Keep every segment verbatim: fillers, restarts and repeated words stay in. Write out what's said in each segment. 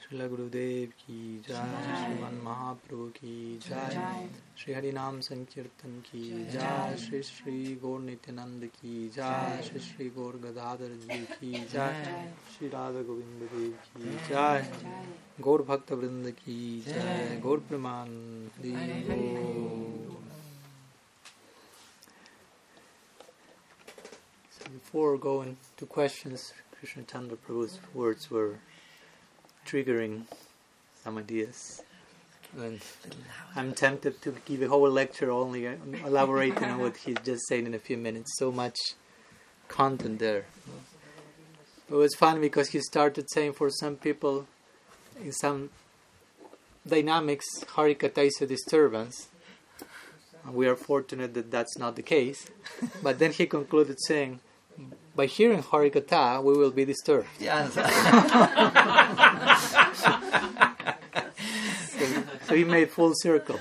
Srila Gurudev ki jai, Sriman Mahaprabhu ki jai, Sri Harinam Sankirtan ki jai, Sri Sri Gaur Nityananda ki jai, Sri Sri Gaur Gadadhar ji ki jai, Sri Radha Govinda Dev ki jai, Gaur Bhakta Vrinda ki jai, Gaur Praman Hari Bol. So before going to questions, Krishna Chandra Prabhu's words were triggering some ideas. And I'm tempted to give a whole lecture only elaborating on what he's just saying in a few minutes. So much content there. It was fun because he started saying for some people in some dynamics, Harikatha is a disturbance. And we are fortunate that that's not the case. But then he concluded saying, by hearing Harikatha, we will be disturbed. Yes. so, so he made full circle.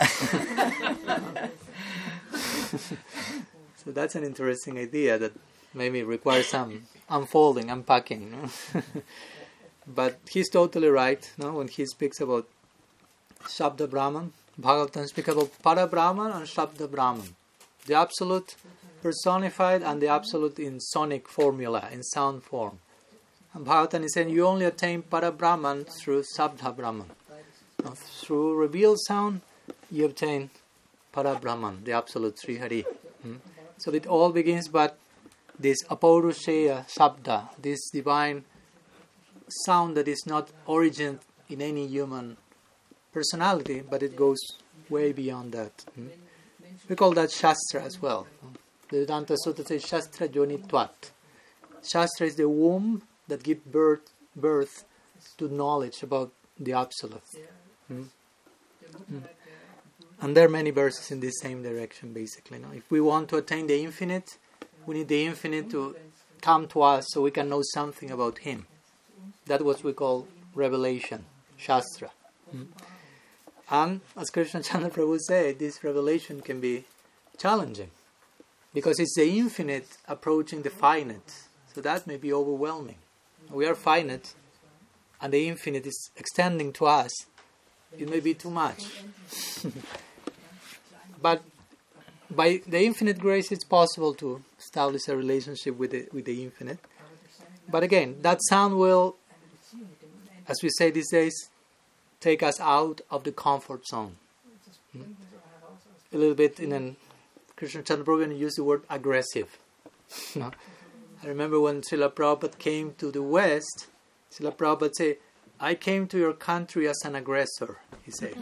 So that's an interesting idea that maybe requires some unfolding, unpacking. You know? But he's totally right, no? When he speaks about Shabda Brahman. Bhagavatam speaks about Para Brahman and Shabda Brahman. The absolute personified and the absolute in sonic formula, in sound form. And Bhagavatam is saying you only attain Para Brahman through Sabda Brahman. Now, through revealed sound, you obtain Para Brahman, the absolute Sri Hari. Hmm? So it all begins but this Apaurusheya Sabda, this divine sound that is not origin in any human personality, but it goes way beyond that. Hmm? We call that Shastra as well. The Vedanta Sutta says Shastra Jonitvat. Shastra is the womb that gives birth, birth to knowledge about the Absolute. Mm. Mm. And there are many verses in this same direction, basically. No? If we want to attain the infinite, we need the infinite to come to us so we can know something about Him. That's what we call revelation, Shastra. Mm. And as Krishna Chandra Prabhu said, this revelation can be challenging. Because it's the infinite approaching the finite. So that may be overwhelming. We are finite, and the infinite is extending to us. It may be too much. But by the infinite grace, it's possible to establish a relationship with the, with the infinite. But again, that sound will, as we say these days, take us out of the comfort zone. Hmm? A little bit in an Krishna Chandra Prabhu used the word aggressive. No? I remember when Srila Prabhupada came to the West, Srila Prabhupada said, I came to your country as an aggressor, he said.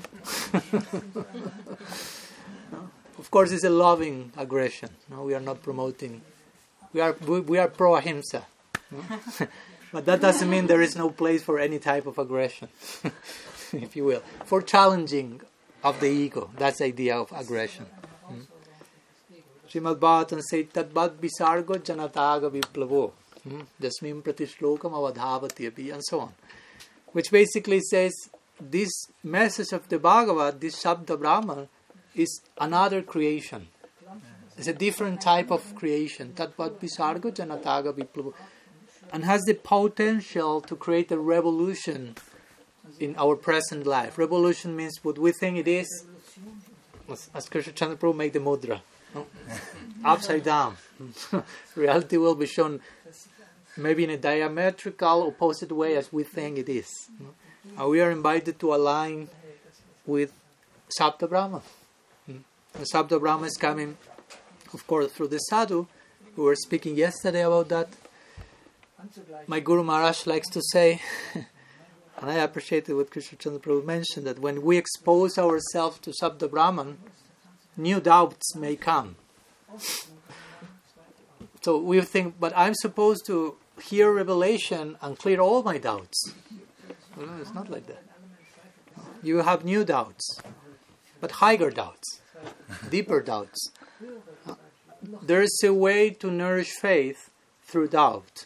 No? Of course, it's a loving aggression. No? We are not promoting, we are we, we are pro-ahimsa. No? But that doesn't mean there is no place for any type of aggression, if you will. For challenging of the ego, that's the idea of aggression. Srimad Bhagavatam says, Tadbad Visargo Janataga Viplavo, Jasmim Pratishlokam Avadhavati Api, and so on. Which basically says, this message of the Bhagavad, this Shabda Brahman, is another creation. It's a different type of creation. Tadbad Visargo Janataga Viplavo. And has the potential to create a revolution in our present life. Revolution means what we think it is, as Krishna Chandra Prabhu make the mudra. No? Upside down. Reality will be shown maybe in a diametrical opposite way as we think it is. No? And we are invited to align with Sabda Brahma. And Sabda Brahma is coming, of course, through the sadhu. We were speaking yesterday about that. My Guru Maharaj likes to say, and I appreciated what Krishna Chandra Prabhu mentioned, that when we expose ourselves to Sabda Brahman, new doubts may come. So we think, but I'm supposed to hear revelation and clear all my doubts. Well, it's not like that. You have new doubts, but higher doubts, deeper doubts. There is a way to nourish faith through doubt.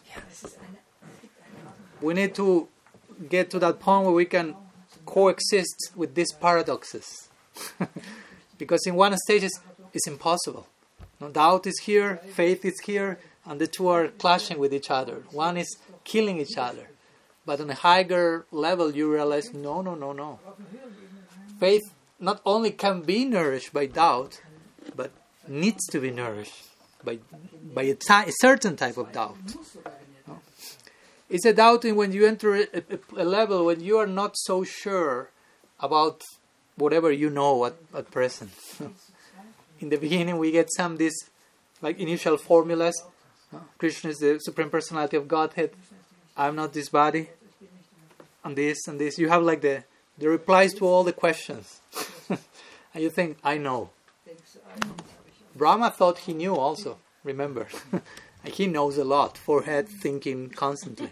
We need to get to that point where we can coexist with these paradoxes. Because in one stage it's, it's impossible. No, doubt is here, faith is here, and the two are clashing with each other. One is killing each other. But on a higher level, you realize, no, no, no, no. Faith not only can be nourished by doubt, but needs to be nourished by by a, ty- a certain type of doubt. No? It's a doubting when you enter a, a, a level when you are not so sure about whatever you know at, at present. In the beginning, we get some these like initial formulas. No? Krishna is the Supreme Personality of Godhead. I'm not this body. And this and this. You have like the, the replies to all the questions. And you think, I know. Brahma thought he knew also. Remember. He knows a lot. Forehead thinking constantly.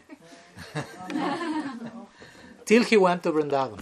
Till he went to Vrindavan.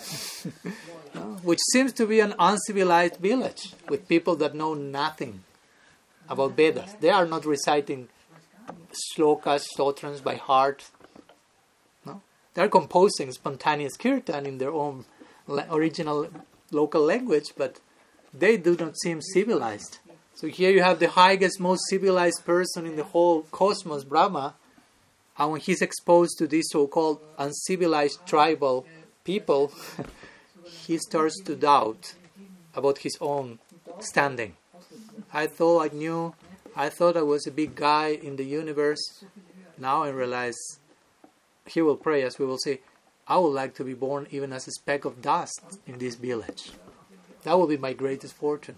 Which seems to be an uncivilized village. With people that know nothing about Vedas. They are not reciting shlokas, stotrans by heart. No, they are composing spontaneous kirtan in their own la- original local language, but they do not seem civilized. So here you have the highest, most civilized person in the whole cosmos, Brahma, and when he's exposed to these so-called uncivilized tribal people, he starts to doubt about his own standing. I thought I knew, I thought I was a big guy in the universe. Now I realize, he will pray as we will see, I would like to be born even as a speck of dust in this village. That will be my greatest fortune.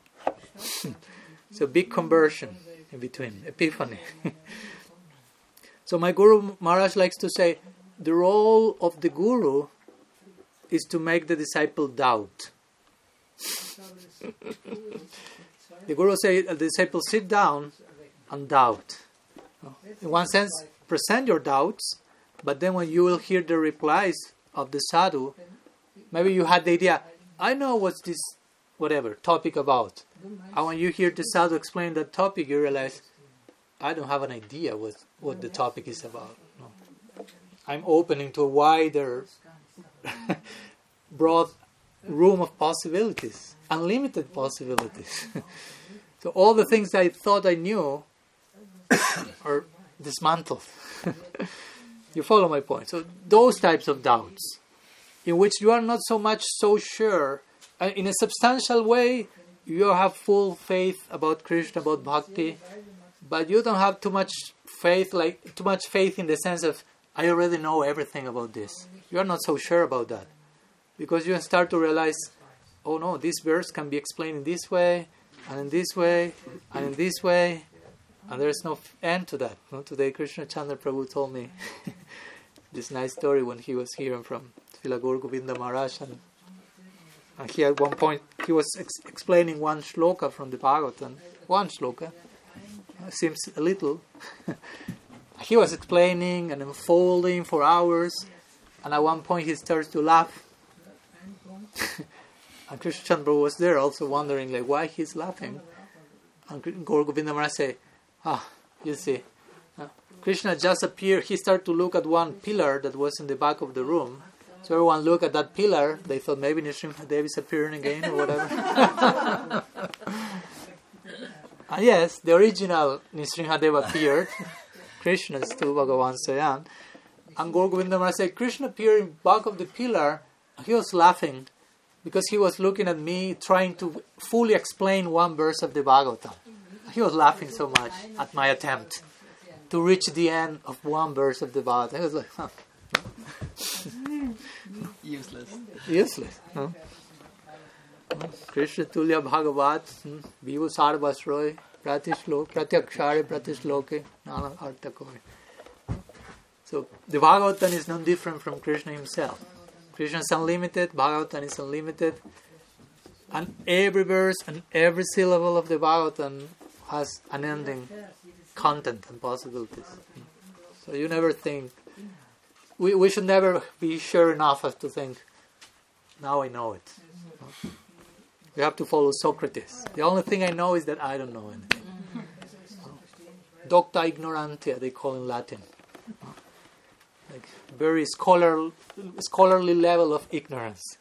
So big conversion in between, epiphany. So my Guru Maharaj likes to say, the role of the Guru is to make the disciple doubt. The Guru says, the disciple sit down and doubt. In one sense, present your doubts, but then when you will hear the replies of the sadhu, maybe you had the idea, I know what's this, whatever, topic about. And when you hear the sadhu explain that topic, you realize, I don't have an idea what, what the topic is about. No. I'm opening to a wider, broad room of possibilities, unlimited possibilities. So all the things I thought I knew are dismantled. You follow my point? So those types of doubts, in which you are not so much so sure, uh, in a substantial way, you have full faith about Krishna, about bhakti, but you don't have too much faith, like too much faith in the sense of, I already know everything about this. You are not so sure about that. Because you start to realize, oh no, this verse can be explained in this way, and in this way, and in this way, and there is no end to that. No? Today Krishna Chandra Prabhu told me this nice story when he was hearing from Srila Gaur Govinda Maharaj, and, and he at one point, he was ex- explaining one shloka from the Bhagavatam, one shloka, uh, seems a little. He was explaining and unfolding for hours, and at one point he starts to laugh. And Krishna Chandra was there also wondering like why he's laughing. And Gaur Govinda Maharaj say, ah, you see, uh, Krishna just appeared. He started to look at one pillar that was in the back of the room. So everyone looked at that pillar. They thought maybe Nrsimhadev is appearing again or whatever. And yes, the original Nrsimhadev appeared. Krishna is still Bhagavan Swayam. And Gaur Govinda Maharaj said, Krishna appeared in back of the pillar. He was laughing because he was looking at me trying to fully explain one verse of the Bhagavatam. He was laughing so much at my attempt to reach the end of one verse of the Bhagavatam. He was like, huh. Useless. Useless. Huh? Krishna Tulya Bhagavat, Vivu Sarvasroy, Pratishloke, Pratyakshare, Pratishloke, Nana Artakoi. So the Bhagavatam is no different from Krishna himself. Krishna is unlimited, Bhagavatam is unlimited, and every verse and every syllable of the Bhagavatam has unending content and possibilities. So you never think, we, we should never be sure enough as to think, now I know it. We have to follow Socrates. The only thing I know is that I don't know anything. Docta ignorantia, they call in Latin. Like very scholar, scholarly level of ignorance.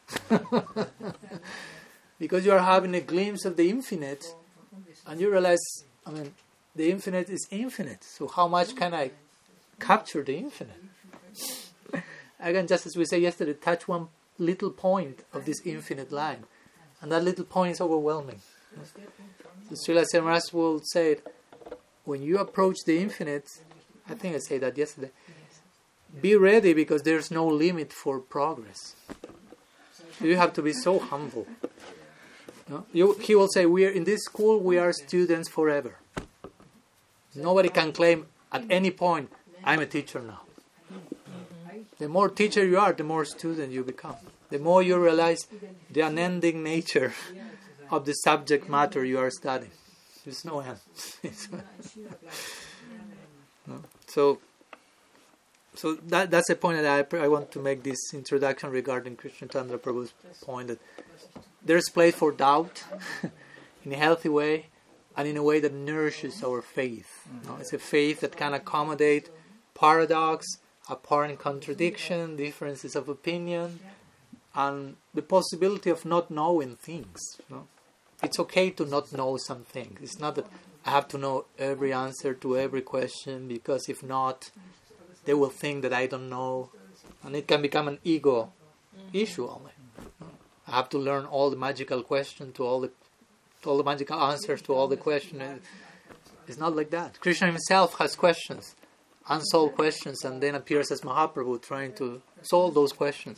Because you are having a glimpse of the infinite, and you realize, I mean, the infinite is infinite. So how much can I capture the infinite? again, just as we said yesterday, touch one little point of this infinite line, and that little point is overwhelming. So Srila Samaras will say, when you approach the infinite, I think I said that yesterday, be ready because there's no limit for progress. You have to be so humble. No? You, he will say, we are in this school, we are students forever. Nobody can claim at any point, I'm a teacher now. The more teacher you are, the more student you become. The more you realize the unending nature of the subject matter you are studying. There's no end. No? So, so that that's the point that I, I want to make this introduction regarding Krishna Chandra Prabhu's point that there's place for doubt in a healthy way and in a way that nourishes our faith. No? It's a faith that can accommodate paradox, apparent contradiction, differences of opinion, and the possibility of not knowing things. No? It's okay to not know something. It's not that I have to know every answer to every question, because if not, they will think that I don't know, and it can become an ego issue only. I have to learn all the magical questions to all the to all the magical answers to all the questions. It's not like that. Krishna himself has questions, unsolved questions, and then appears as Mahaprabhu trying to solve those questions.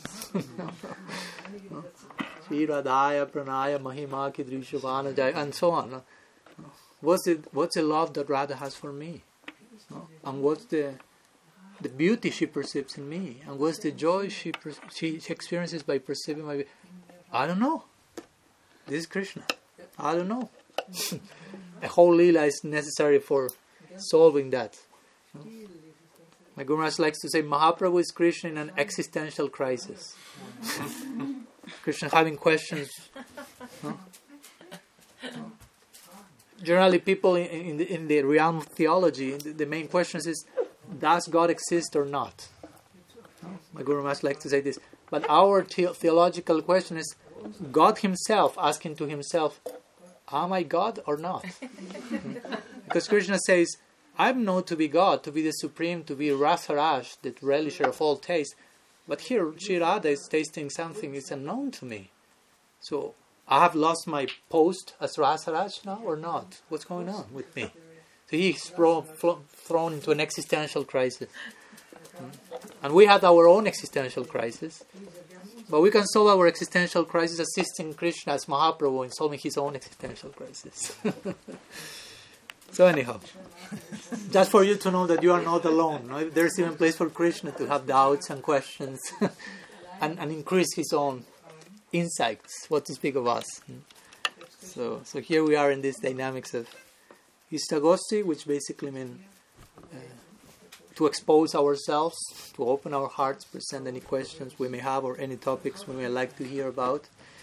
Shri Radhaya Pranaya Mahima Kidrisha Vanajaya, and so on. What's the what's the love that Radha has for me? And what's the the beauty she perceives in me? And what's the joy she per, she, she experiences by perceiving my? I don't know. This is Krishna. I don't know. A whole lila is necessary for solving that. My Guru Maharaj likes to say Mahaprabhu is Krishna in an existential crisis. Krishna having questions. No? No. Generally, people in, in, the, in the realm of theology, the, the main question is, does God exist or not? No? My Guru Maharaj likes to say this. But our the- theological question is, God himself asking to himself, am I God or not? Because Krishna says, I'm known to be God, to be the supreme, to be Rasaraj, the relisher of all taste. But here, Shri Radha is tasting something that's unknown to me. So, I have lost my post as Rasaraj now or not? What's going on with me? So he's pro- flo- thrown into an existential crisis. And we had our own existential crisis. But we can solve our existential crisis assisting Krishna as Mahaprabhu in solving his own existential crisis. So anyhow, just for you to know that you are not alone. No? There's even place for Krishna to have doubts and questions and, and increase his own insights, what to speak of us. So so here we are in these dynamics of Ishtagosti, which basically mean uh, to expose ourselves, to open our hearts, present any questions we may have or any topics we may like to hear about,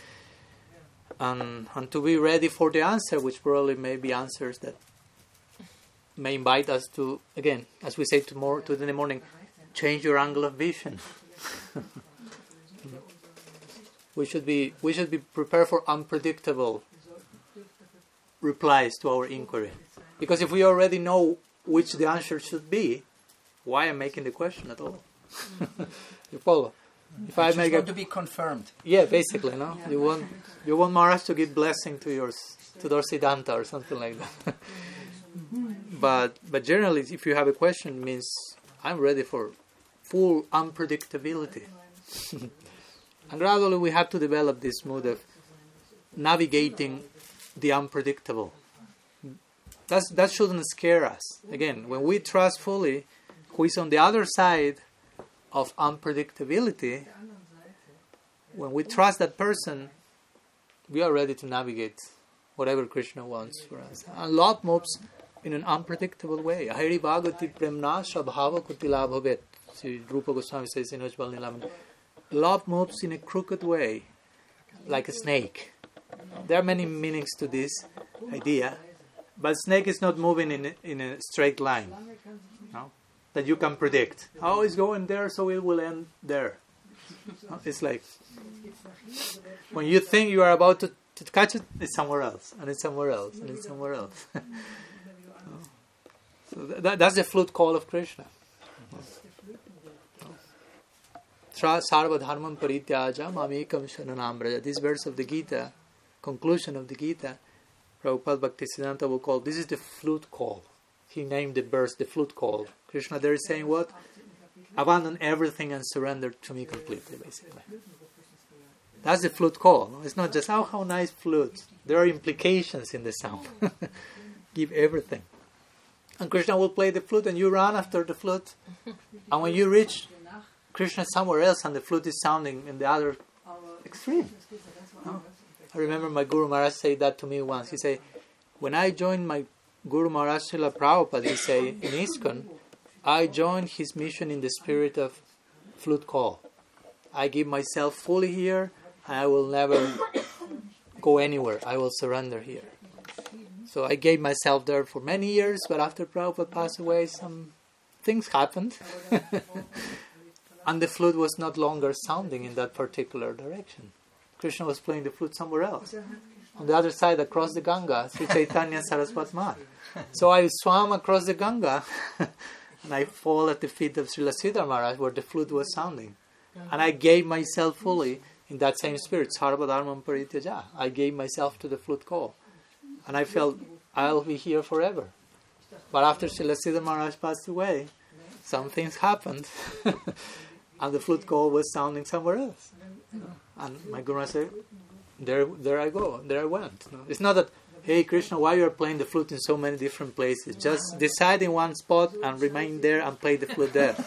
and, and to be ready for the answer, which probably may be answers that may invite us to, again, as we say tomorrow, to in the morning, change your angle of vision. we should be we should be prepared for unpredictable replies to our inquiry, because if we already know which the answer should be, why am I making the question at all? You follow? If I, I make want a, to be confirmed. Yeah, basically, no. You want you want Maharaj to give blessing to yours to their Siddhanta or something like that. But but generally, if you have a question, it means I'm ready for full unpredictability. And gradually we have to develop this mode of navigating the unpredictable. That's, that shouldn't scare us. Again, when we trust fully who is on the other side of unpredictability, when we trust that person, we are ready to navigate whatever Krishna wants for us. And love moves in an unpredictable way. Ahiri bhagavati premna shabhava kutila bhavet. Sri Rupa Goswami says in Ujjwal Nilam. Love moves in a crooked way, like a snake. There are many meanings to this idea, but snake is not moving in a, in a straight line, no? That you can predict. Oh, it's going there, so it will end there. No? It's like when you think you are about to, to catch it, it's somewhere else, and it's somewhere else, and it's somewhere else. So that, that's the flute call of Krishna. Tra sarva dharmam parityaja mamekam sharanam braja. This verse of the Gita, conclusion of the Gita, Prabhupada Bhaktisiddhanta will call, this is the flute call. He named the verse the flute call. Krishna there is saying what? Abandon everything and surrender to me completely, basically. That's the flute call. No? It's not just, oh, how nice flute. There are implications in the sound. Give everything. And Krishna will play the flute and you run after the flute. And when you reach Krishna somewhere else and the flute is sounding in the other extreme. No? I remember my Guru Maharaj said that to me once. He said, when I joined my Guru Maharaj Srila Prabhupada, he said, in ISKCON, I joined his mission in the spirit of flute call. I give myself fully here and I will never go anywhere. I will surrender here. So I gave myself there for many years, but after Prabhupada passed away, some things happened. And the flute was not longer sounding in that particular direction. Krishna was playing the flute somewhere else. On the other side, across the Ganga, Sri Chaitanya Saraswat Mat. So I swam across the Ganga and I fall at the feet of Srila Sridhar Maharaj where the flute was sounding. And I gave myself fully in that same spirit, Sarva Dharmam Parityaja. I gave myself to the flute call. And I felt, I'll be here forever. But after Srila Sridhar Maharaj passed away, some things happened. And the flute call was sounding somewhere else. And my Guru said, there, there I go, there I went. It's not that, hey Krishna, why you are playing the flute in so many different places? Just decide in one spot and remain there and play the flute there.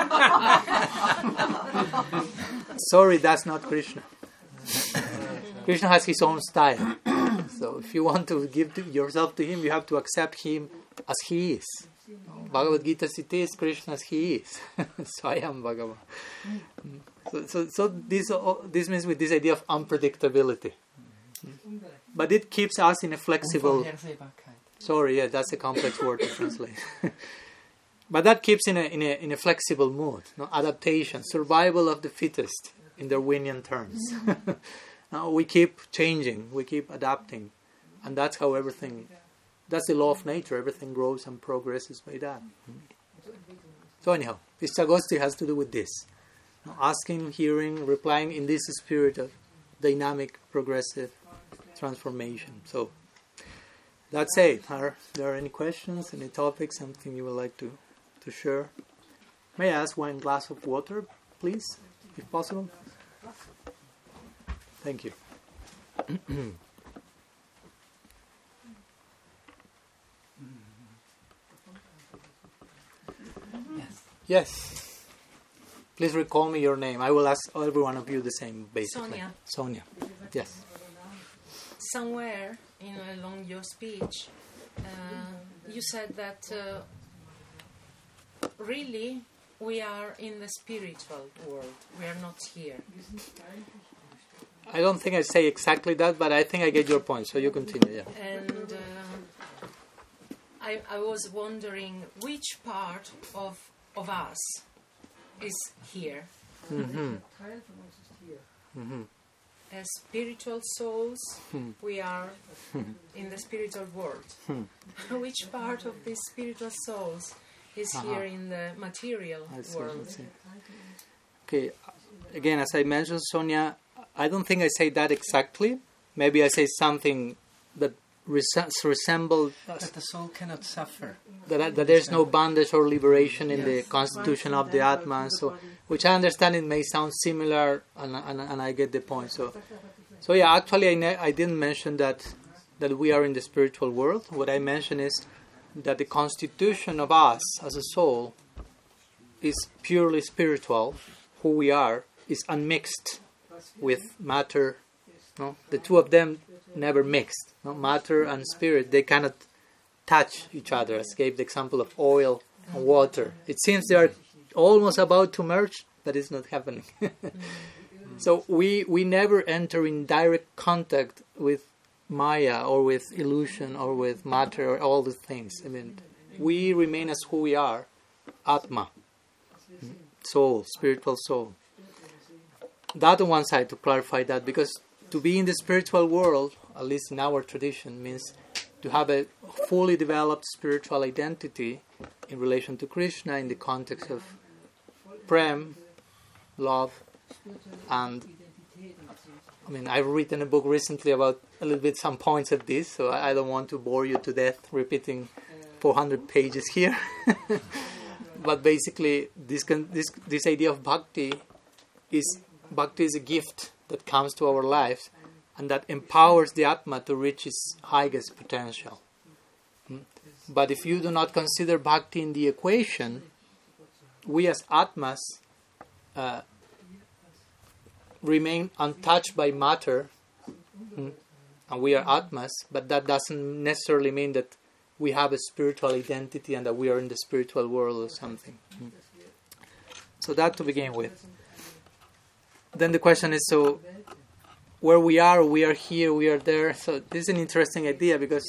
Sorry, that's not Krishna. Krishna has his own style. So if you want to give to yourself to him, you have to accept him as he is. Bhagavad Gita says Krishna as he is. So I am Bhagavan. So, so, so this this means with this idea of unpredictability. But it keeps us in a flexible... Sorry, yeah, that's a complex word to translate. But that keeps in a in a in a flexible mood. No? Adaptation, survival of the fittest in Darwinian terms. Now we keep changing, we keep adapting. And that's how everything... That's the law of nature. Everything grows and progresses by that. So anyhow, Ishtagosti has to do with this. Asking, hearing, replying in this spirit of dynamic, progressive transformation. So, that's it. Are there any questions, any topics, something you would like to, to share? May I ask one glass of water, please, if possible? Thank you. Yes. Please recall me your name. I will ask every one of you the same, basically. Sonia. Sonia. Yes. Somewhere in along your speech, uh, you said that uh, really we are in the spiritual world. We are not here. I don't think I say exactly that, but I think I get your point. So you continue. Yeah. And uh, I, I was wondering which part of of us is here. Mm-hmm. Mm-hmm. As spiritual souls, hmm. we are in the spiritual world. Hmm. Which part of these spiritual souls is uh-huh. here in the material I see, world? I see. Okay, again, as I mentioned, Sonia, I don't think I say that exactly. Maybe I say something that res- resembles... That the soul cannot suffer. That, that there's no bondage or liberation in yes. the constitution of the Atman. So, which I understand it may sound similar, and, and, and I get the point. So, so yeah, actually I, ne- I didn't mention that that we are in the spiritual world. What I mentioned is that the constitution of us as a soul is purely spiritual. Who we are is unmixed with matter. No, the two of them never mixed. No, matter and spirit, they cannot touch each other. As gave the example of oil and water. It seems they are almost about to merge, but it's not happening. So we we never enter in direct contact with Maya or with illusion or with matter or all the things. I mean, we remain as who we are, Atma, soul, spiritual soul. That on one side, to clarify that, because to be in the spiritual world, at least in our tradition, means to have a fully developed spiritual identity in relation to Krishna in the context of prem, love, And I mean, I've written a book recently about a little bit some points of this, so I don't want to bore you to death repeating four hundred pages here. But basically, this can, this this idea of bhakti is bhakti is a gift that comes to our lives and that empowers the Atma to reach its highest potential. Hmm? But if you do not consider bhakti in the equation, we as Atmas uh, remain untouched by matter, hmm? and we are Atmas, but that doesn't necessarily mean that we have a spiritual identity and that we are in the spiritual world or something. Hmm? So that to begin with. Then the question is, so where we are, we are here, we are there. So this is an interesting idea because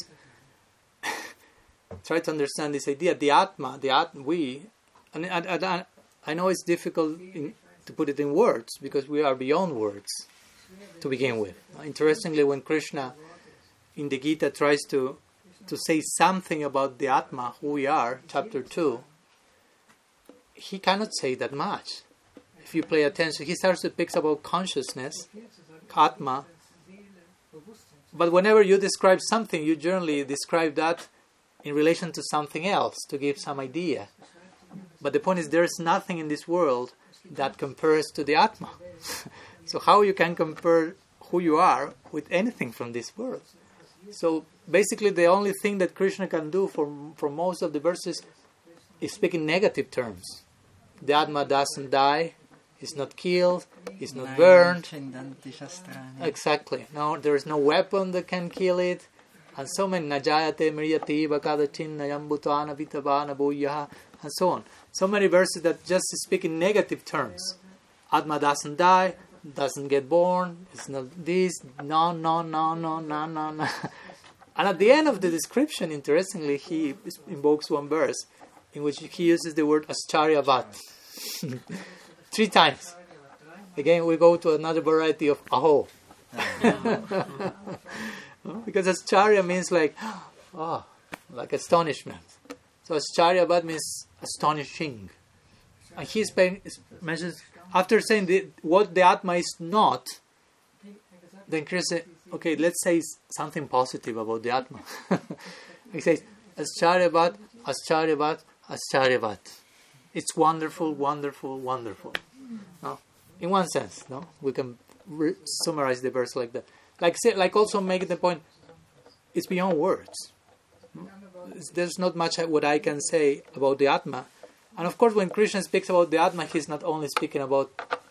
try to understand this idea. The Atma, the Atma, we, and I, I, I know it's difficult in, to put it in words because we are beyond words to begin with. Interestingly, when Krishna in the Gita tries to to say something about the Atma, who we are, chapter two, he cannot say that much. If you pay attention, he starts to speak about consciousness, Atma. But whenever you describe something, you generally describe that in relation to something else, to give some idea. But the point is, there is nothing in this world that compares to the Atma. So how you can compare who you are with anything from this world? So basically the only thing that Krishna can do for, for most of the verses is speak in negative terms. The Atma doesn't die, is not killed, is not burned. Exactly. No, there is no weapon that can kill it. And so many najayate mriyati bakadachin nayambutana vitabana bhuyaha, and so on. So many verses that just speak in negative terms. Atma doesn't die, doesn't get born, it's not this, no, no, no, no, no, no, no. And at the end of the description, interestingly, he invokes one verse in which he uses the word ascharyavat. Three times. Again, we go to another variety of aho. Because ascharya means like, oh, like astonishment. So ascharyavat means astonishing. And he mentions, after saying the, what the Atma is not, then Krishna says, okay, let's say something positive about the Atma. He says, ascharyavat, ascharyavat, ascharyavat. It's wonderful, wonderful, wonderful. No? In one sense, no, we can re- summarize the verse like that. Like say, like also making the point, it's beyond words. There's not much what I can say about the Atma. And of course, when Krishna speaks about the Atma, he's not only speaking about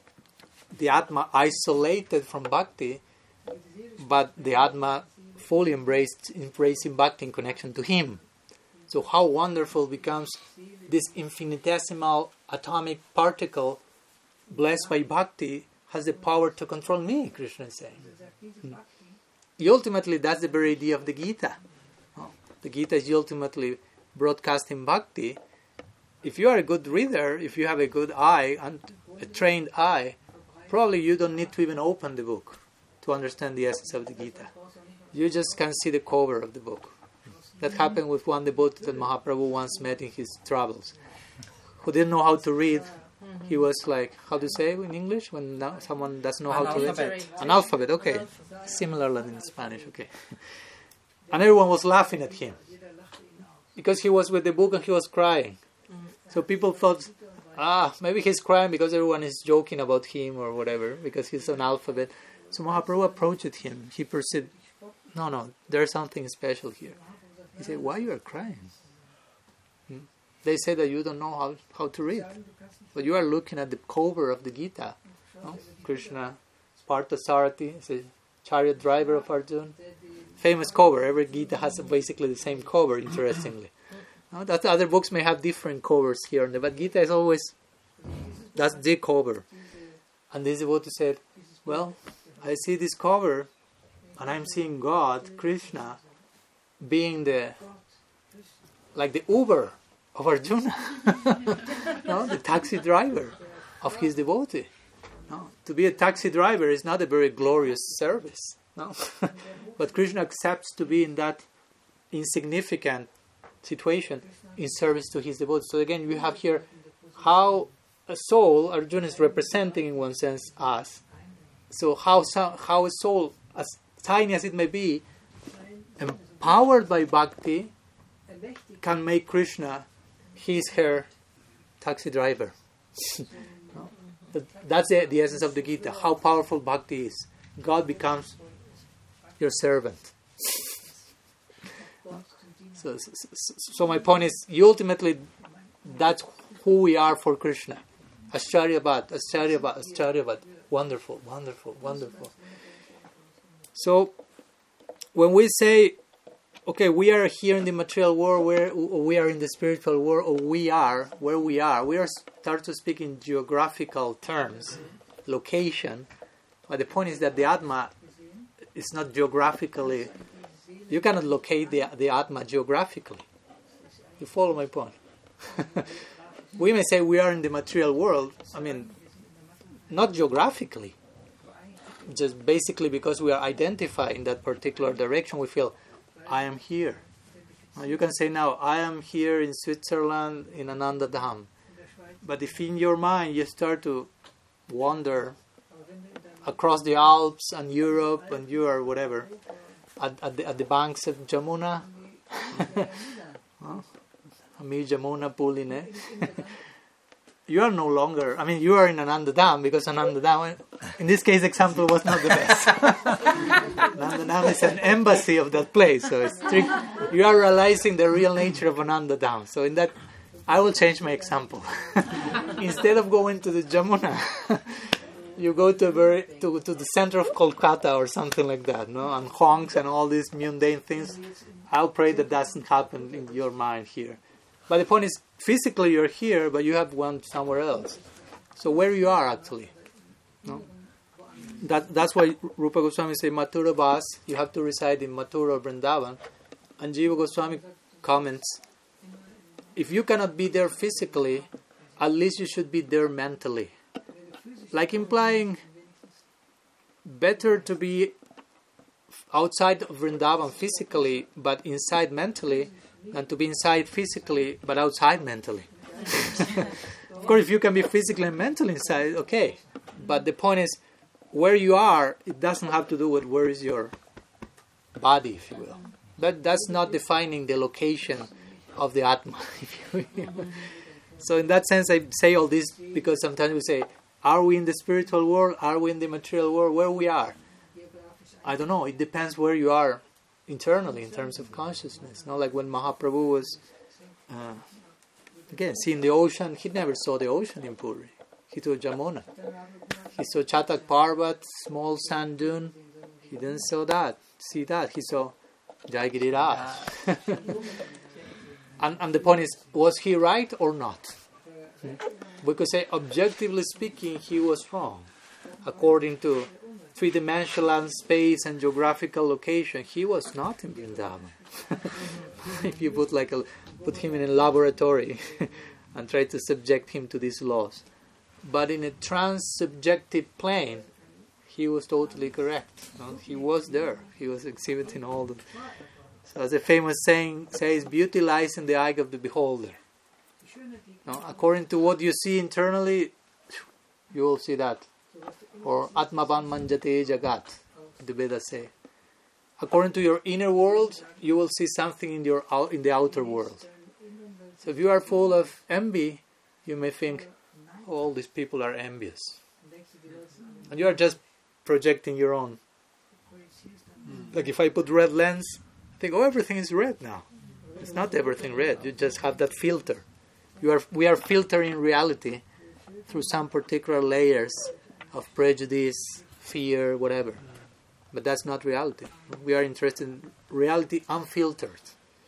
the Atma isolated from Bhakti, but the Atma fully embraced, embracing Bhakti in connection to him. So how wonderful becomes this infinitesimal atomic particle blessed by Bhakti has the power to control me, Krishna is saying. Hmm. Ultimately, that's the very idea of the Gita. Oh, the Gita is ultimately broadcasting Bhakti. If you are a good reader, if you have a good eye, and a trained eye, probably you don't need to even open the book to understand the essence of the Gita. You just can see the cover of the book. That happened with one devotee that Mahaprabhu once met in his travels, who didn't know how to read. He was like, how to say in English when no, someone doesn't know how to read? An alphabet, okay. Similar than in Spanish, okay. And everyone was laughing at him because he was with the book and he was crying. So people thought, ah, maybe he's crying because everyone is joking about him or whatever, because he's an alphabet. So Mahaprabhu approached him. He perceived, no, no, there's something special here. He said, why you are crying? Hmm? They say that you don't know how, how to read. But you are looking at the cover of the Gita. No? Krishna, Partha Sarathi, is a chariot driver of Arjuna. Famous cover. Every Gita has basically the same cover, interestingly. No? That other books may have different covers here and there, but Gita is always, that's the cover. And this devotee said, well, I see this cover and I'm seeing God, Krishna, being the, like the Uber of Arjuna, no, the taxi driver of his devotee. No, to be a taxi driver is not a very glorious service. No, but Krishna accepts to be in that insignificant situation in service to his devotee. So again, we have here how a soul, Arjuna is representing in one sense us. So how how a soul, as tiny as it may be, empowered by bhakti, can make Krishna his, her taxi driver. That's the, the essence of the Gita, how powerful bhakti is. God becomes your servant. So, so, so my point is, you ultimately, that's who we are for Krishna. Ascharyavat, Ascharyavat, Ascharyavat. Wonderful, wonderful, wonderful. So, when we say, okay, we are here in the material world, where we are in the spiritual world, or we are where we are, we are start to speak in geographical terms, location. But the point is that the Atma is not geographically. You cannot locate the the Atma geographically. You follow my point? We may say we are in the material world. I mean, not geographically. Just basically because we are identified in that particular direction, we feel, I am here. Now you can say now, I am here in Switzerland in Ananda Dham. But if in your mind you start to wander across the Alps and Europe and you are whatever, at, at, the, at the banks of Jamuna, Ami Jamuna Puline, you are no longer, I mean, you are in Ananda Dham because Ananda Dham, in this case, example was not the best. Ananda Dham is an embassy of that place, so it's strict, you are realizing the real nature of Ananda Dham. So in that, I will change my example. Instead of going to the Jamuna, you go to, very, to to the center of Kolkata or something like that, no, and honks and all these mundane things. I'll pray that doesn't happen in your mind here. But the point is, physically you're here, but you have one somewhere else. So where you are actually, no? That that's why Rupa Goswami say Mathura Vas, you have to reside in Mathura or Vrindavan. And Jiva Goswami comments, if you cannot be there physically, at least you should be there mentally. Like implying, better to be outside of Vrindavan physically, but inside mentally, than to be inside physically, but outside mentally. Of course, if you can be physically and mentally inside, okay. But the point is, where you are, it doesn't have to do with where is your body, if you will. But that's not defining the location of the Atma. If you will. So in that sense, I say all this because sometimes we say, are we in the spiritual world? Are we in the material world? Where we are? I don't know. It depends where you are internally in terms of consciousness. Not like when Mahaprabhu was, uh, again, seeing the ocean, he never saw the ocean in Puri. He saw Jamuna. He saw Chatak Parvat, small sand dune. He didn't saw that. See that. He saw Jayagiri Raj. and, and the point is, was he right or not? Hmm? We could say, objectively speaking, he was wrong. According to three-dimensional space and geographical location, he was not in Vrindavan. If you put like a, put him in a laboratory and try to subject him to these laws. But in a trans-subjective plane, he was totally correct. You know, he was there. He was exhibiting all the... So as a famous saying says, beauty lies in the eye of the beholder. Now, according to what you see internally, you will see that. Or Atmavan Manjate Jagat, the Vedas say. According to your inner world, you will see something in your in the outer world. So if you are full of envy, you may think, oh, all these people are envious. And you are just projecting your own. Like if I put red lens, I think, oh, everything is red now. It's not everything red. You just have that filter. You are we are filtering reality through some particular layers of prejudice, fear, whatever. But that's not reality. We are interested in reality unfiltered.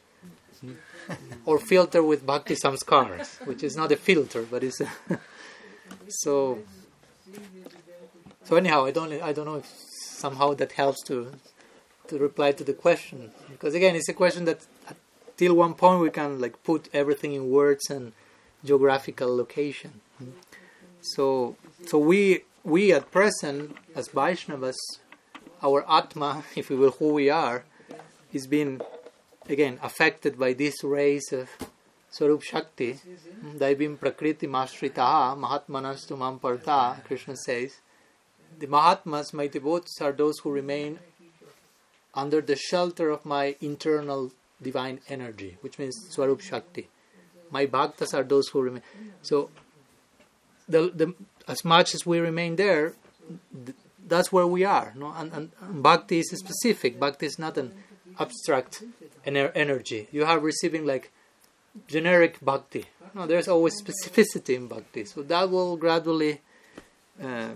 Or filter with bhakti samskars, which is not a filter, but it's a so so anyhow, I don't I don't know if somehow that helps to to reply to the question. Because again, it's a question that till one point we can like put everything in words and geographical location. So so we we at present as Vaishnavas, our Atma, if we will, who we are, is being again affected by this race of Swarup Shakti, Daivim Prakriti Mashritaha, Mahatmanastu Mamparta, Krishna says, the Mahatmas, my devotees, are those who remain under the shelter of my internal divine energy, which means Swarup Shakti. My bhaktas are those who remain. So, the, the, as much as we remain there, th- that's where we are. No? And, and, and bhakti is specific. Bhakti is not an abstract ener- energy. You are receiving like generic bhakti. No, there's always specificity in bhakti. So that will gradually, uh,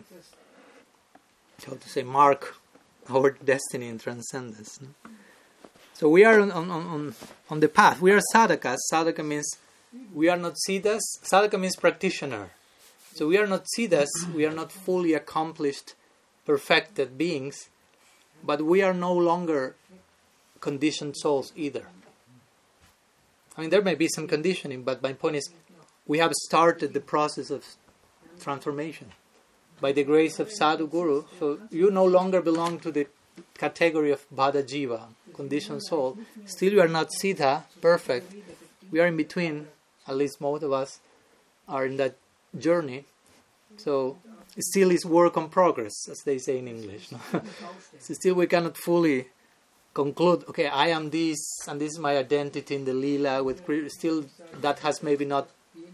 how to say, mark our destiny in transcendence. No? So we are on, on, on, on the path. We are sadhakas. Sadhaka means we are not siddhas. Sadhaka means practitioner. So we are not siddhas. We are not fully accomplished, perfected beings. But we are no longer conditioned souls either. I mean, there may be some conditioning, but my point is, we have started the process of transformation by the grace of Sadhu Guru. So you no longer belong to the category of Bhada Jiva, conditioned soul. Still, you are not Siddha, perfect. We are in between. At least most of us are in that journey. So it still is work in progress, as they say in English. So still, we cannot fully conclude, okay, I am this, and this is my identity in the Leela. With still, that has maybe not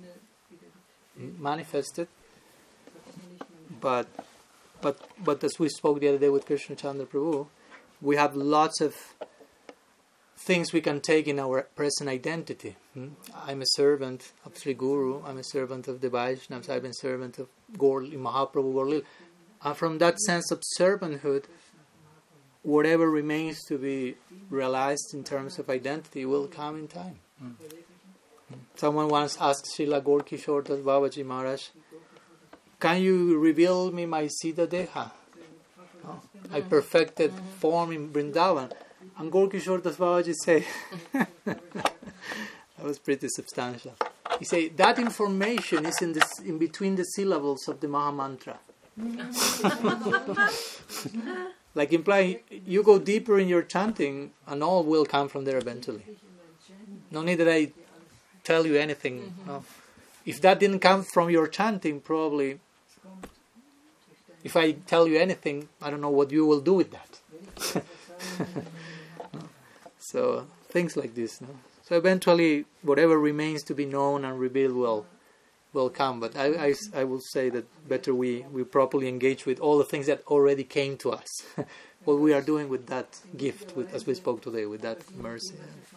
manifested. But, but, but as we spoke the other day with Krishna Chandra Prabhu, we have lots of things we can take in our present identity. Hmm? I'm a servant of Sri Guru. I'm a servant of the Vaishnavas. I'm a servant of Gaur, Mahaprabhu Gaur. And from that sense of servanthood, whatever remains to be realized in terms of identity will come in time. Mm. Someone once asked Srila Gaur Kishore Das Babaji Maharaj, can you reveal me my Siddha Deha? No? I perfected form in Vrindavan. And Gaur Kishore Das Babaji say, that was pretty substantial. He said, that information is in, this, in between the syllables of the Maha Mantra. Like implying, you go deeper in your chanting, and all will come from there eventually. No need that I tell you anything. Mm-hmm. No. If that didn't come from your chanting, probably, if I tell you anything, I don't know what you will do with that. So, things like this. No? So eventually, whatever remains to be known and revealed will will come. But I, I, I will say that better we, we properly engage with all the things that already came to us. What we are doing with that gift, with, as we spoke today, with that mercy.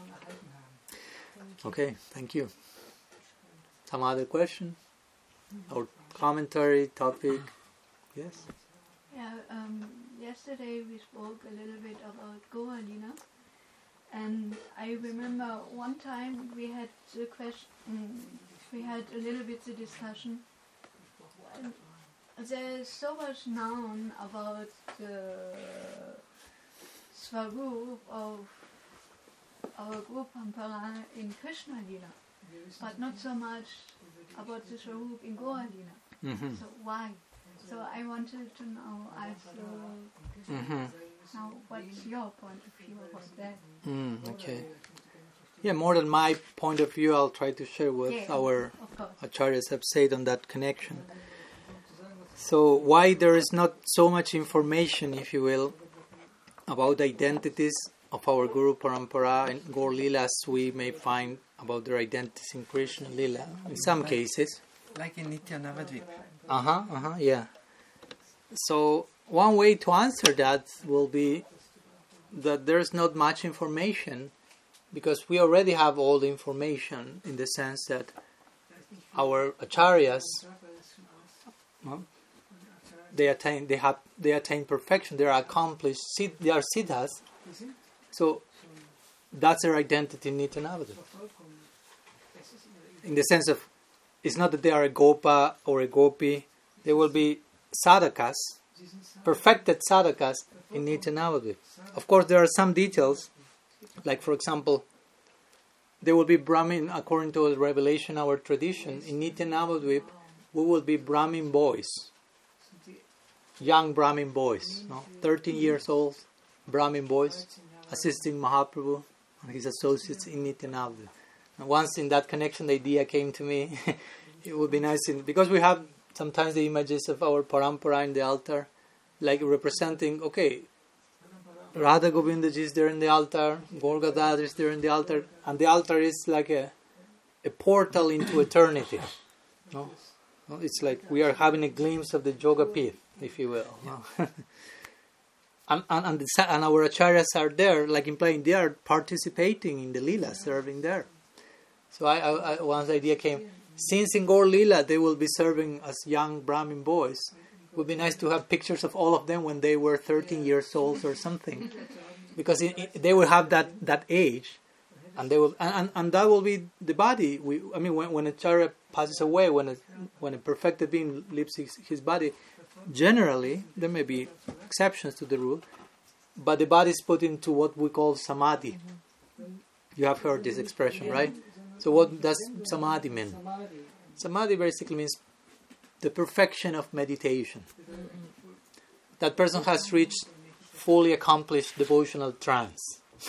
Okay, thank you. Some other question? Or commentary, topic? Yes? Yeah, um, yesterday we spoke a little bit about Gaur Leela. And I remember one time we had the question, we had a little bit the discussion. There is so much known about the Swarup of our group Pampara in Krishna Leela, but not so much about the Swarup in Gaur Leela. Mm-hmm. So why? So I wanted to know also mm-hmm. now what's your point of view about that? Mm, okay. Yeah, more than my point of view, I'll try to share what yeah, our acharyas have said on that connection. So why there is not so much information, if you will, about the identities of our Guru Parampara and Gaur Leela as we may find about their identities in Krishna Leela, in some like, cases. Like in Nitya Navadvip. Uh-huh, uh-huh, yeah. So one way to answer that will be that there's not much information because we already have all the information in the sense that our acharyas, well, they attain, they have, they attain perfection. They are accomplished. They are siddhas. So that's their identity in Nitya Navadvip. In the sense of, it's not that they are a gopa or a gopi. They will be sadhakas, perfected sadhakas in Nitya Navadvip. Of course, there are some details, like for example, there will be Brahmin, according to the revelation, our tradition, in Nitya Navadvip, we will be Brahmin boys, young Brahmin boys, no? thirteen years old Brahmin boys, assisting Mahaprabhu and his associates in Nitya Navadvip. And once in that connection, the idea came to me. It would be nice, in, because we have sometimes the images of our parampara in the altar, like representing, okay, Radha Govindaji is there in the altar, Gaur Gadadhar is there in the altar, and the altar is like a, a portal into eternity. No? No? It's like we are having a glimpse of the Jogapith, if you will. No? and, and, and, the, and our acharyas are there, like implying they are participating in the Leela, serving there. So I, I, I once the idea came, since in Gaur Leela they will be serving as young Brahmin boys, it would be nice to have pictures of all of them when they were thirteen years old or something, because it, it, they will have that, that age, and they will, and, and, and that will be the body. We, I mean, when when a acharya passes away, when a when a perfected being leaves his, his body, generally there may be exceptions to the rule, but the body is put into what we call samadhi. You have heard this expression, right? So what does samadhi mean? Samadhi basically means the perfection of meditation. That person has reached fully accomplished devotional trance.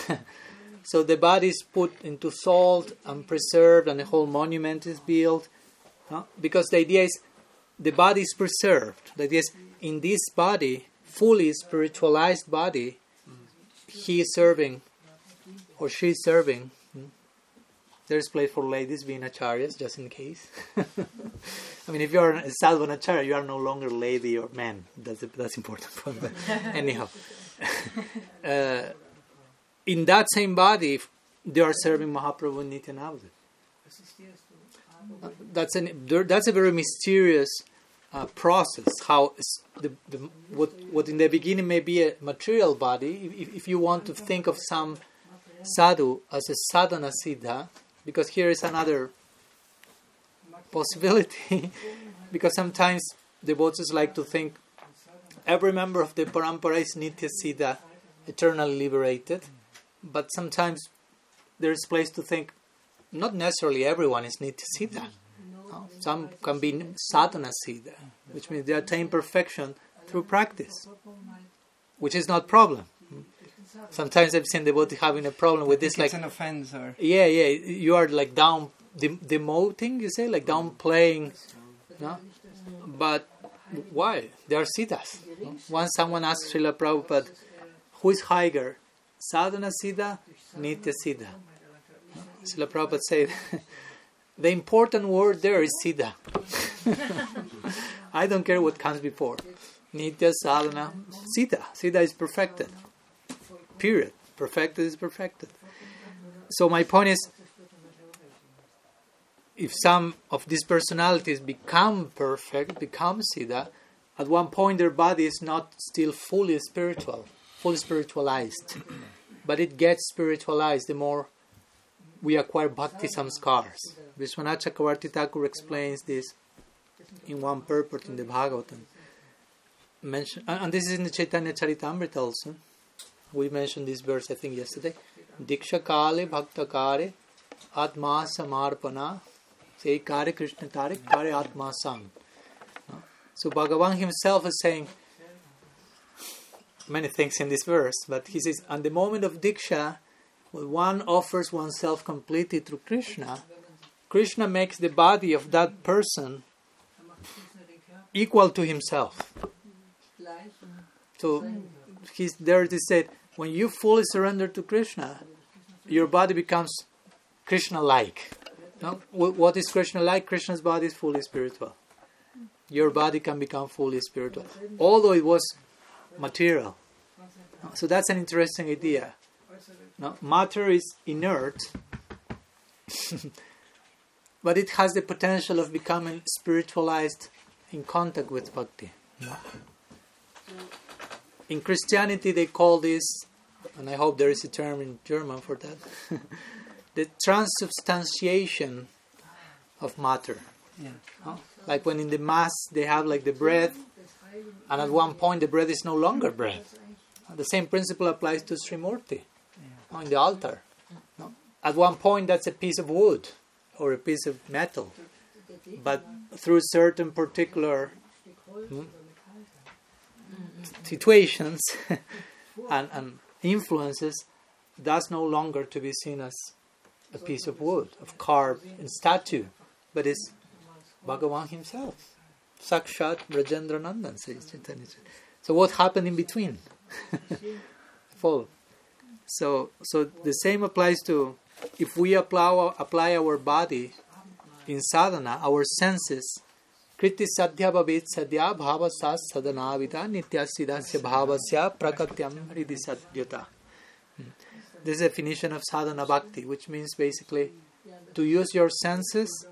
So the body is put into salt and preserved, and the whole monument is built. No? Because the idea is the body is preserved. The idea is in this body, fully spiritualized body, he is serving or she is serving. There is place for ladies being acharyas, just in case. I mean, if you are a sadhana acharya, you are no longer lady or man. That's that's important. But anyhow, uh, in that same body, they are serving Mahaprabhu and Nityananda. Uh, that's an that's a very mysterious uh, process. How the, the what what in the beginning may be a material body. If, if you want to think of some sadhu as a sadhana siddha. Because here is another possibility. Because sometimes devotees like to think every member of the parampara is nitya siddha, eternally liberated. But sometimes there is place to think not necessarily everyone is nitya siddha. No? Some can be sadhana siddha, which means they attain perfection through practice, which is not problem. Sometimes I've seen devotees having a problem with this, like it's an offense, or yeah, yeah, you are like down dem- demoting, you say, like downplaying, no? But why? They are siddhas. No? Once someone asked Srila Prabhupada, who is higher, sadhana siddha, nitya siddha? No? Srila Prabhupada said, the important word there is siddha. I don't care what comes before. Nitya, sadhana, siddha. Siddha is perfected. Period. Perfected is perfected. So my point is, if some of these personalities become perfect, become siddha, at one point their body is not still fully spiritual, fully spiritualized, but it gets spiritualized the more we acquire bhakti samskars. Vishwanath Chakravarti Thakur explains this in one purport in the Bhagavatam. Mention, and this is in the Chaitanya Charitamrita also. We mentioned this verse, I think, yesterday. Diksha kale bhakta kare atma samarpana say kare Krishna tare kare atma sam. So Bhagavan himself is saying many things in this verse, but he says, on the moment of Diksha, when one offers oneself completely to Krishna, Krishna makes the body of that person equal to himself. So he's there to say, when you fully surrender to Krishna, your body becomes Krishna-like. No? What is Krishna-like? Krishna's body is fully spiritual. Your body can become fully spiritual, although it was material. So that's an interesting idea. No? Matter is inert, but it has the potential of becoming spiritualized in contact with bhakti. No? In Christianity, they call this, and I hope there is a term in German for that, the transubstantiation of matter. yeah. No? Like when in the Mass they have like the bread, and at one point the bread is no longer bread. The same principle applies to Srimurti no, in the altar. No? At one point that's a piece of wood or a piece of metal, but through certain particular hmm, situations and, and influences, that's no longer to be seen as a piece of wood, of carved in statue, but it's Bhagavan himself. Sakshat Rajendra Nandan, says Chaitanya. So what happened in between? Follow. So, so the same applies to, if we apply our, apply our body in sadhana, our senses, kriti sadhya bhavit sadhya bhava sas sadhanavita nitya siddhasya bhavasya prakatyam hridi sadhyata. This is a definition of sadhana bhakti, which means basically to use your senses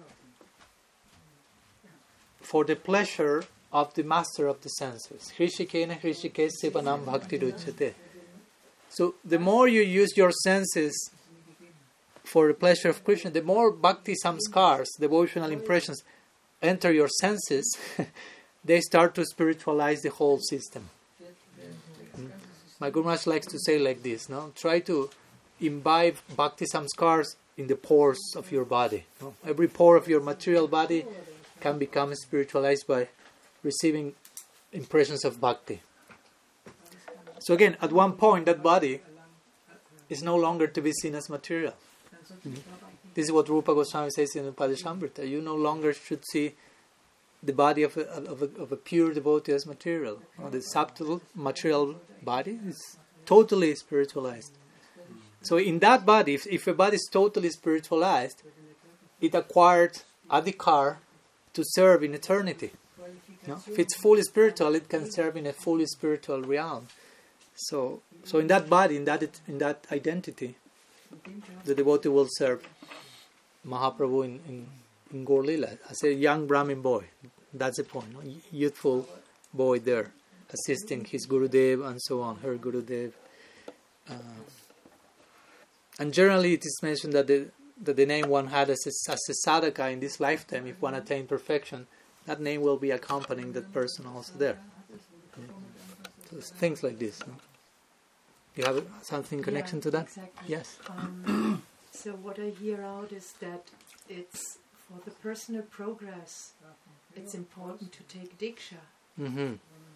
for the pleasure of the master of the senses. Hrishikena hrishike sivanam bhakti ruchate. So the more you use your senses for the pleasure of Krishna, the more bhakti samskars, devotional impressions, enter your senses, they start to spiritualize the whole system. Mm. My Guru Maharaj likes to say like this, no? Try to imbibe bhakti samskars in the pores of your body. No? Every pore of your material body can become spiritualized by receiving impressions of bhakti. So again, at one point, that body is no longer to be seen as material. Mm-hmm. This is what Rupa Goswami says in the Padashamrita. You no longer should see the body of a, of a, of a pure devotee as material. Or the subtle material body is totally spiritualized. So in that body, if, if a body is totally spiritualized, it acquired adhikar to serve in eternity. You know? If it's fully spiritual, it can serve in a fully spiritual realm. So, so in that body, in that in that identity, the devotee will serve Mahaprabhu in, in, in Gaur Lila as a young Brahmin boy. That's the point. No? Youthful boy there, assisting his Gurudev and so on, her Gurudev. Uh, and generally it is mentioned that the, that the name one had as a, as a sadhaka in this lifetime, if one attained perfection, that name will be accompanying that person also there. So things like this. No? You have something in connection yeah, to that? Exactly. Yes. Um, so what I hear out is that it's for the personal progress, it's important to take Diksha. Mm-hmm.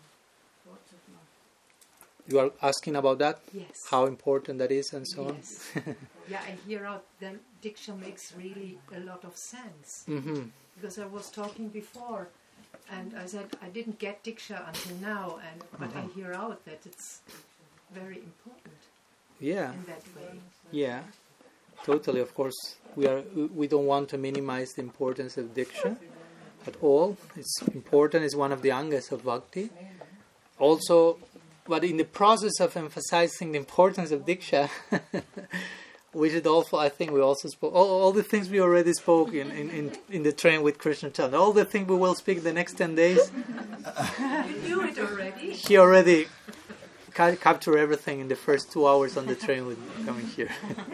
You are asking about that? Yes. How important that is and so yes. on? Yeah, I hear out then Diksha makes really a lot of sense. Mm-hmm. Because I was talking before and I said I didn't get Diksha until now, and but Uh-huh. I hear out that it's very important Yeah. in that way. Yeah. Totally, of course. We are. We don't want to minimize the importance of Diksha at all. It's important. It's one of the angas of bhakti. Also, but in the process of emphasizing the importance of Diksha, we should also, I think we also spoke, all, all the things we already spoke in, in, in, in the train with Krishna Chandra, all the things we will speak the next ten days. You knew it already. He already ca- captured everything in the first two hours on the train with me coming here.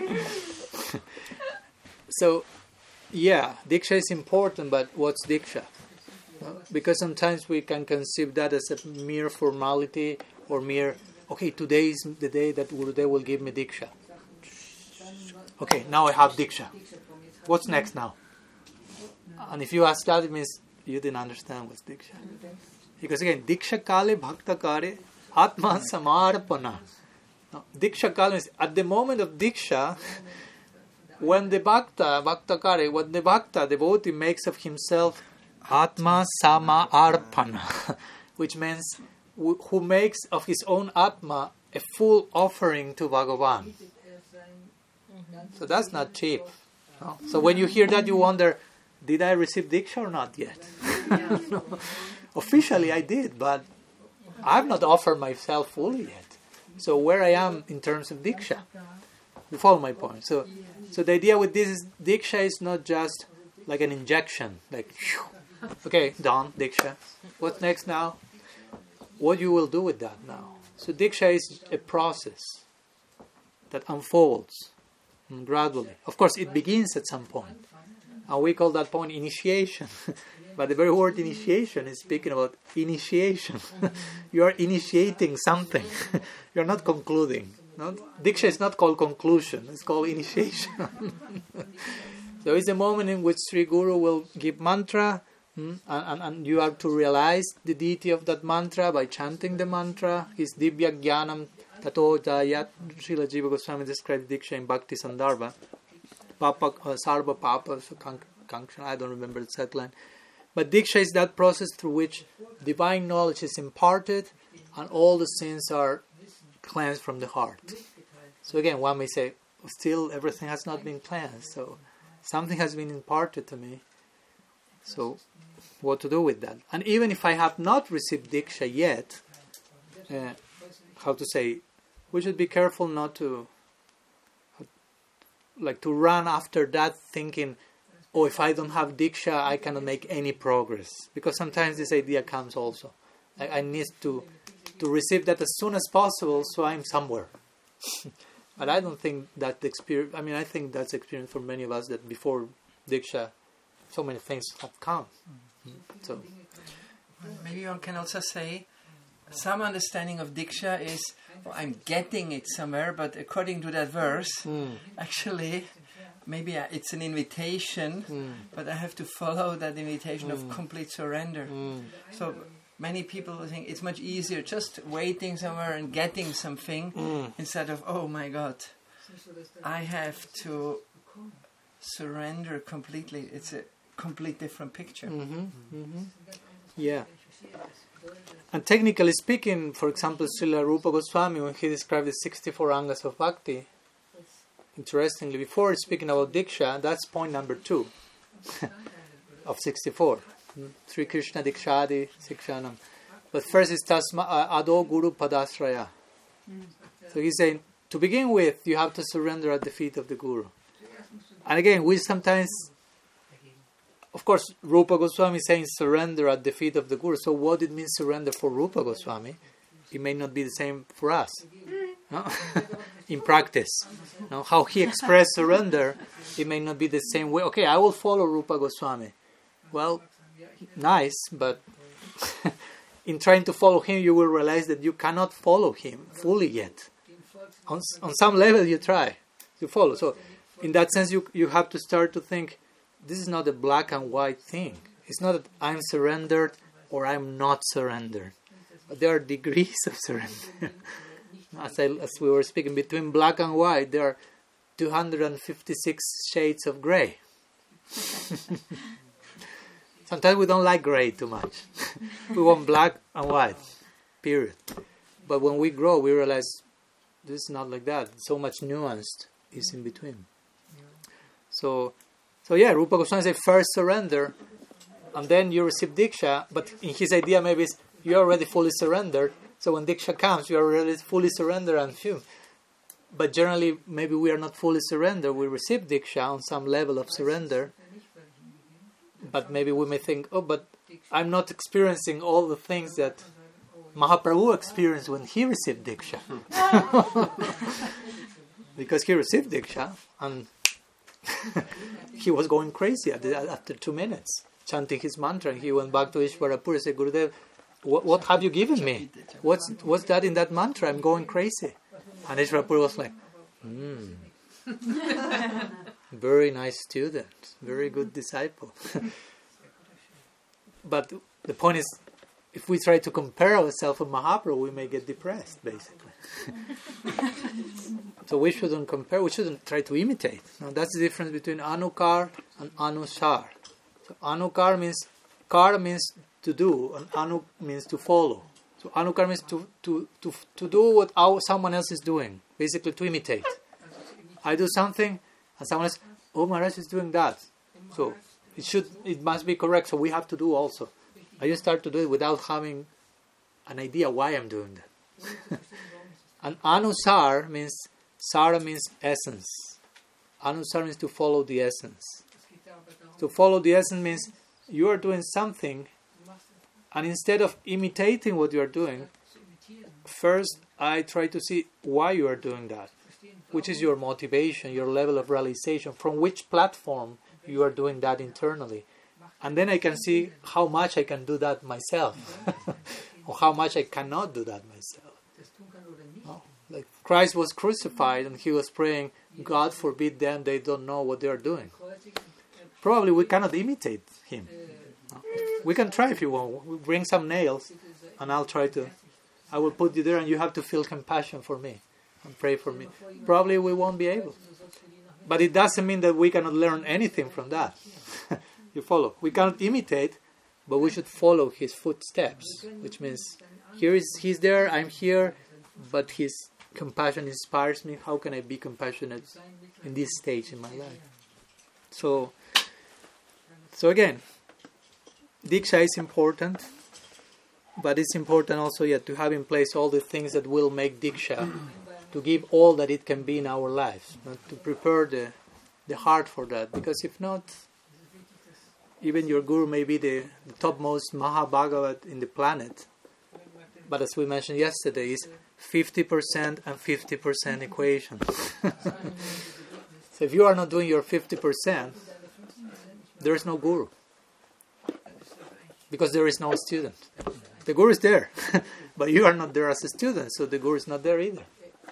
So, yeah, Diksha is important, but what's Diksha? Uh, because sometimes we can conceive that as a mere formality or mere, okay, today is the day that Gurudev will give me Diksha. Okay, now I have Diksha. What's next now? And if you ask that, it means you didn't understand what's Diksha. Because again, Diksha Kale Bhakta Kare Atma Samarpana. Now, Diksha Kale means at the moment of Diksha, when the Bhakta, Bhakta Kare, when the Bhakta, devotee, makes of himself Atma Samarpana, which means who makes of his own Atma a full offering to Bhagavan. So that's not cheap. No? So when you hear that, you wonder, did I receive Diksha or not yet? Yeah. No. Officially I did, but I've not offered myself fully yet. So where I am in terms of Diksha? You follow my point? So, so the idea with this is Diksha is not just like an injection, like, okay, done, Diksha. What's next now? What you will do with that now? So Diksha is a process that unfolds gradually. Of course, it begins at some point. And we call that point initiation. But the very word initiation is speaking about initiation. You are initiating something. You are not concluding. No? Diksha is not called conclusion. It's called initiation. So it's a moment in which Sri Guru will give mantra, hmm, and, and, and you have to realize the deity of that mantra by chanting the mantra. His Divya Jnanam Tato Jayat. Srila Jiva Goswami describes Diksha in Bhakti Sandarbha. Papa, uh, Sarva Papa, so Kankshan, I don't remember the exact line. But Diksha is that process through which divine knowledge is imparted and all the sins are cleansed from the heart. So again, one may say, still everything has not been cleansed, so something has been imparted to me. So what to do with that? And even if I have not received Diksha yet, uh, how to say, we should be careful not to, like to run after that thinking, oh, if I don't have Diksha, I cannot make any progress. Because sometimes this idea comes also. I, I need to to receive that as soon as possible, so I'm somewhere. But I don't think that the experience, I mean, I think that's experience for many of us that before Diksha, so many things have come. Mm. So maybe one can also say, some understanding of Diksha is, oh, I'm getting it somewhere, but according to that verse, mm. actually, maybe it's an invitation, mm. but I have to follow that invitation mm. of complete surrender. Mm. So many people think it's much easier just waiting somewhere and getting something mm. instead of, oh my God, I have to surrender completely. It's a complete different picture. Mm-hmm. Mm-hmm. Yeah. And technically speaking, for example, Srila Rupa Goswami, when he described the sixty-four angas of bhakti, interestingly, before speaking about Diksha, that's point number two of sixty-four. Sri Krishna Dikshadi Sikshanam. But first is Tasma uh, Ado Guru Padasraya. So he's saying, to begin with, you have to surrender at the feet of the Guru. And again, we sometimes, of course, Rupa Goswami is saying surrender at the feet of the Guru. So what it means surrender for Rupa Goswami, it may not be the same for us. No? In practice. No? How he expressed surrender, it may not be the same way. Okay, I will follow Rupa Goswami. Well, nice, but in trying to follow him, you will realize that you cannot follow him fully yet. On, on some level, you try to follow. So, in that sense, you you have to start to think, this is not a black and white thing. It's not that I'm surrendered or I'm not surrendered. But there are degrees of surrender. As, I, as we were speaking, between black and white, there are two hundred fifty-six shades of grey. Sometimes we don't like grey too much. We want black and white, period. But when we grow, we realize this is not like that. So much nuanced is in between. So, so yeah, Rupa Goswami says first surrender, and then you receive Diksha. But in his idea, maybe it's, you're already fully surrendered. So when Diksha comes, you're already fully surrendered and few. But generally, maybe we are not fully surrendered. We receive Diksha on some level of surrender. But maybe we may think, oh, but I'm not experiencing all the things that Mahaprabhu experienced when he received Diksha. Because he received Diksha and he was going crazy after two minutes, chanting his mantra. He went back to Ishwarapur and said, Gurudev, what, what have you given me? What's what's that in that mantra? I'm going crazy. And Ishwarapur was like, hmm. Very nice student, very good disciple. But the point is, if we try to compare ourselves with Mahaprabhu, we may get depressed, basically. So we shouldn't compare, we shouldn't try to imitate. Now that's the difference between Anukar and Anusar. So Anukar means, Kar means to do, and Anu means to follow. So Anukar means to, to, to, to do what our, someone else is doing, basically to imitate. I do something, and someone else, oh, Maharaj is doing that. So it should, it must be correct. So we have to do also. I just start to do it without having an idea why I'm doing that. And Anusar means, Sara means essence. Anusar means to follow the essence. To follow the essence means you are doing something, and instead of imitating what you are doing, first I try to see why you are doing that. Which is your motivation, your level of realization, from which platform you are doing that internally. And then I can see how much I can do that myself, or how much I cannot do that myself. No? Like Christ was crucified and he was praying, God forbid them, they don't know what they are doing. Probably we cannot imitate him. No? We can try if you want. We bring some nails and I'll try to, I will put you there and you have to feel compassion for me and pray for me. Probably we won't be able. But it doesn't mean that we cannot learn anything from that. You follow? We cannot imitate, but we should follow his footsteps, which means here is he's there, I'm here, but his compassion inspires me. How can I be compassionate in this stage in my life? So, so again, Diksha is important, but it's important also yet to have in place all the things that will make Diksha to give all that it can be in our lives, uh, to prepare the the heart for that. Because if not, even your guru may be the, the topmost Mahabhagavat in the planet, but as we mentioned yesterday, is fifty percent and fifty percent equation. So if you are not doing your fifty percent, there is no guru. Because there is no student. The guru is there, but you are not there as a student, so the guru is not there either.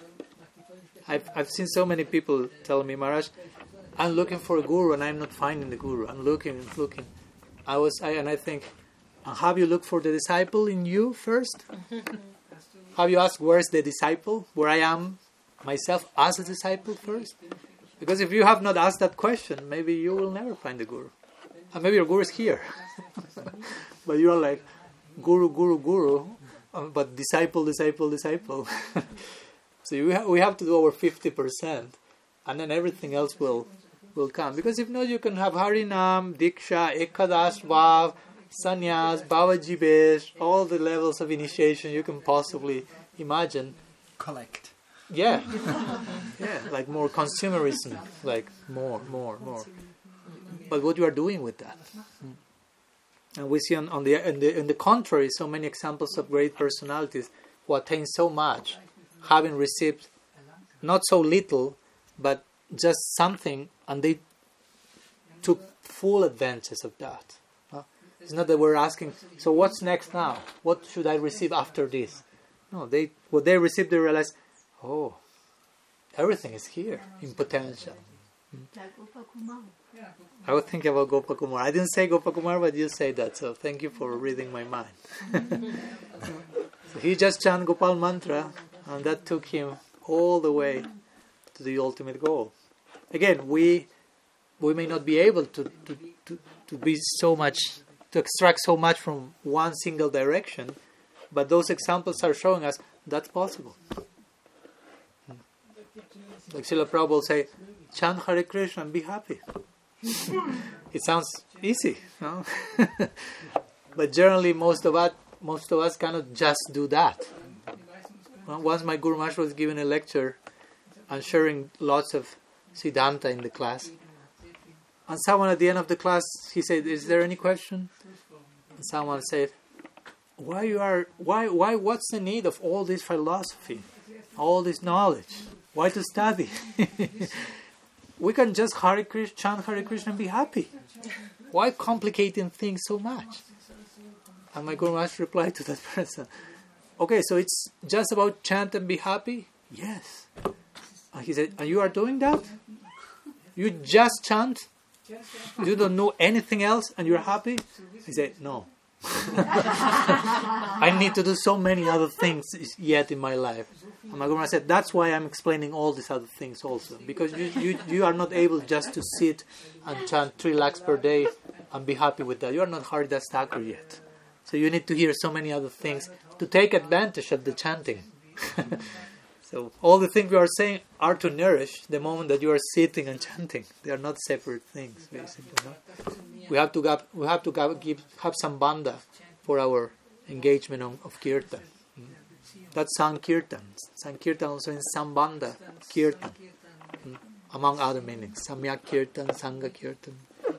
I've I've seen so many people tell me, Maharaj, I'm looking for a guru and I'm not finding the guru. I'm looking and looking. I was I and I think, have you looked for the disciple in you first? Have you asked where's the disciple? Where I am myself as a disciple first? Because if you have not asked that question, maybe you will never find the guru. And maybe your guru is here. But you are like, guru, guru, guru, um, but disciple, disciple, disciple. So we, ha- we have to do our fifty percent, and then everything else will will come. Because if not, you can have Harinam, Diksha, Ekadash, Vav, Sannyas, Bhavajivesh, all the levels of initiation you can possibly imagine. Collect. Yeah. Yeah, like more consumerism, like more, more, more. But what you are doing with that? And we see on, on the, in the in the contrary so many examples of great personalities who attain so much, having received not so little, but just something, and they took full advantage of that. Uh, it's not that we're asking, so what's next now? What should I receive after this? No, they what they received, they realize, oh, everything is here in potential. Like Upakumar. I was thinking about Gopakumar. I didn't say Gopakumar, but you say that, so thank you for reading my mind. So he just chanted Gopal mantra, and that took him all the way to the ultimate goal. Again, we we may not be able to, to, to, to be so much, to extract so much from one single direction, but those examples are showing us that's possible. Like Srila Prabhupada will say, chant Hare Krishna and be happy. It sounds easy, no? But generally most of us most of us cannot just do that. Once my Guru Maharaj was giving a lecture and sharing lots of Siddhanta in the class. And someone at the end of the class, he said, is there any question? And someone said, why you are why why what's the need of all this philosophy? All this knowledge? Why to study? We can just Hare Krishna, chant Hare Krishna and be happy. Why complicating things so much? And my Guru Maharaj replied to that person, okay, so it's just about chant and be happy? Yes. And he said, and you are doing that? You just chant? You don't know anything else and you're happy? He said, no. I need to do so many other things yet in my life. And my Guru Maharaj said, that's why I'm explaining all these other things also. Because you, you, you are not able just to sit and chant three lakhs per day and be happy with that. You are not Haridas Thakur yet. So you need to hear so many other things to take advantage of the chanting. So all the things we are saying are to nourish the moment that you are sitting and chanting. They are not separate things, basically. No? We have to have, we have to have, give, have some banda for our engagement of, of kirtan. Mm. That's Sankirtan. Sankirtan also in Sambandha Kirtan, mm. among other meanings. Samyak Kirtan, Sangha Kirtan.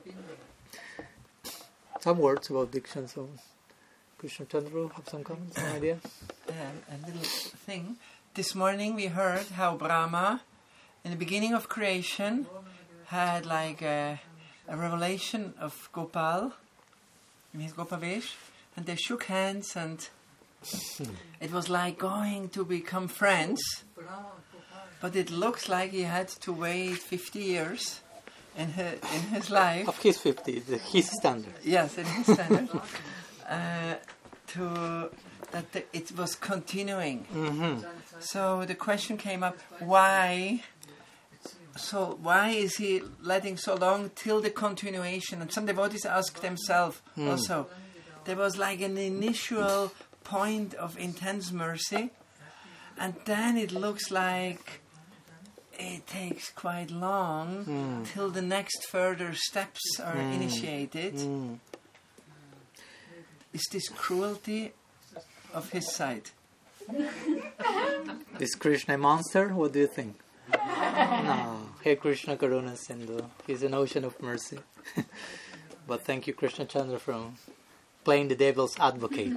Some words about diction. So, Krishna Chandra, have some comments, some idea? Um, a little thing. This morning we heard how Brahma, in the beginning of creation, had like a, a revelation of Gopal, in his Gopavesh, and they shook hands, and it was like going to become friends. But it looks like he had to wait fifty years in his, in his life. Of his fifty, the, his standard. Yes, in his standard. uh, to that the, it was continuing. Mm-hmm. So the question came up: why, so why is he letting so long till the continuation? And some devotees ask themselves Mm. also, there was like an initial point of intense mercy, and then it looks like it takes quite long Mm. till the next further steps are Mm. initiated. Mm. Is this cruelty of his side? Is Krishna a monster? What do you think? No. Hey Krishna Karuna Sindhu. He's an ocean of mercy. But thank you, Krishna Chandra, for playing the devil's advocate.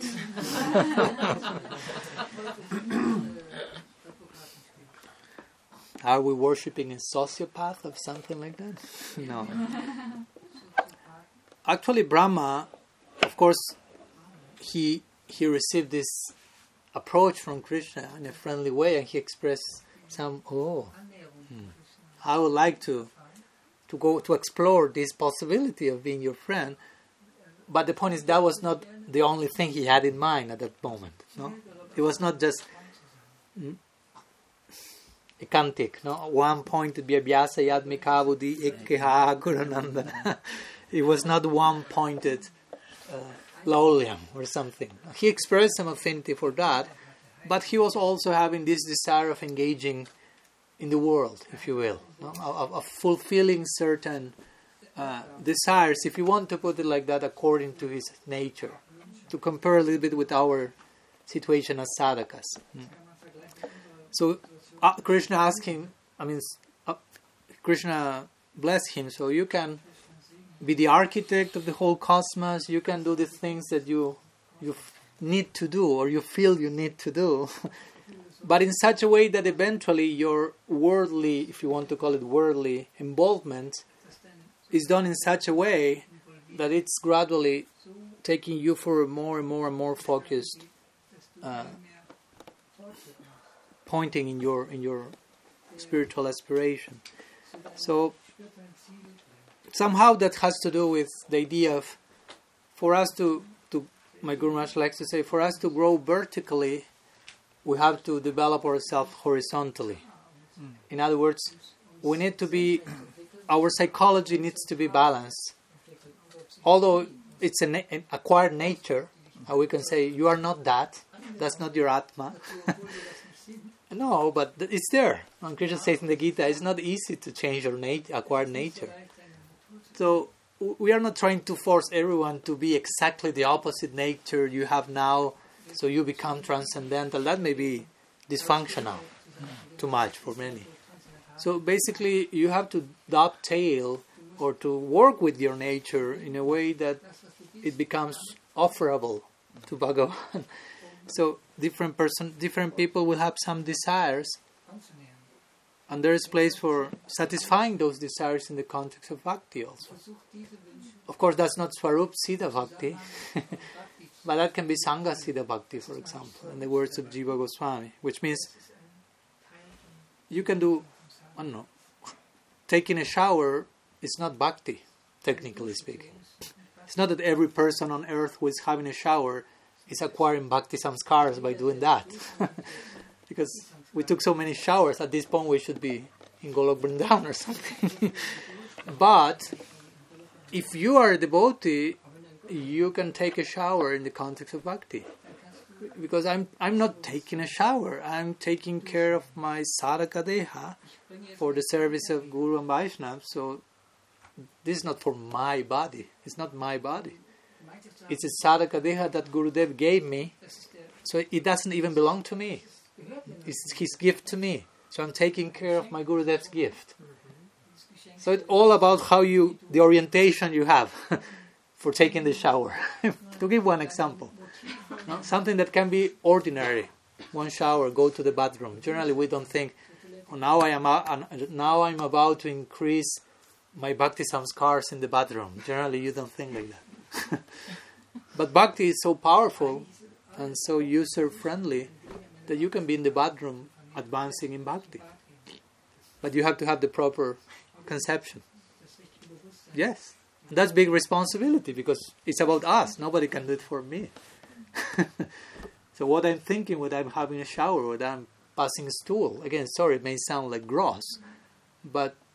Are we worshipping a sociopath or something like that? No. Actually, Brahma, of course, he he received this approach from Krishna in a friendly way, and he expressed some, oh, hmm, I would like to to go to explore this possibility of being your friend. But the point is, that was not the only thing he had in mind at that moment. No, it was not just mm, ekantik. No, one pointed vyabhyasa yadmika buddhi ekkeha gurunandana. It was not one pointed uh, laulyam or something. He expressed some affinity for that, but he was also having this desire of engaging in the world, if you will, no? of, of fulfilling certain uh, desires, if you want to put it like that, according to his nature. To compare a little bit with our situation as sadhakas. Mm. So uh, Krishna asked him, I mean, uh, Krishna blessed him, so you can be the architect of the whole cosmos, you can do the things that you you f- need to do, or you feel you need to do, but in such a way that eventually your worldly, if you want to call it worldly, involvement is done in such a way that it's gradually taking you for a more and more and more focused uh, pointing in your in your spiritual aspiration. So somehow that has to do with the idea of, for us to, to my Guru Maharaj likes to say, for us to grow vertically, we have to develop ourselves horizontally. Mm. In other words, we need to be, our psychology needs to be balanced. Although it's an, an acquired nature, and we can say, you are not that, that's not your Atma. No, but it's there. And Krishna says in the Gita, it's not easy to change your nat- acquired nature. So we are not trying to force everyone to be exactly the opposite nature you have now, so you become transcendental. That may be dysfunctional, too much for many. So basically, you have to dovetail or to work with your nature in a way that it becomes offerable to Bhagavan. So different person, different people will have some desires, and there is place for satisfying those desires in the context of bhakti also. Of course, that's not Swarup Siddha Bhakti, but that can be Sangha Siddha Bhakti, for example, in the words of Jiva Goswami, which means you can do, I don't know, taking a shower is not bhakti, technically speaking. It's not that every person on earth who is having a shower is acquiring bhakti samskaras by doing that. Because we took so many showers, at this point we should be in Golok Vrindavan or something. But if you are a devotee, you can take a shower in the context of bhakti. Because I'm I'm not taking a shower, I'm taking care of my sadhaka deha for the service of Guru and Vaishnava. So this is not for my body, it's not my body. It's a sadhaka deha that Gurudev gave me, so it doesn't even belong to me. It's his gift to me. So I'm taking care of my Gurudev's gift. So it's all about how you, the orientation you have for taking the shower. To give one example, no? Something that can be ordinary. One shower, go to the bathroom. Generally we don't think, oh, now I am uh, now I'm about to increase my bhakti samskars in the bathroom. Generally you don't think like that. But bhakti is so powerful and so user-friendly that you can be in the bathroom advancing in bhakti. But you have to have the proper conception. Yes. And that's big responsibility because it's about us. Nobody can do it for me. So what I'm thinking when I'm having a shower, when I'm passing a stool, again, sorry, it may sound like gross, but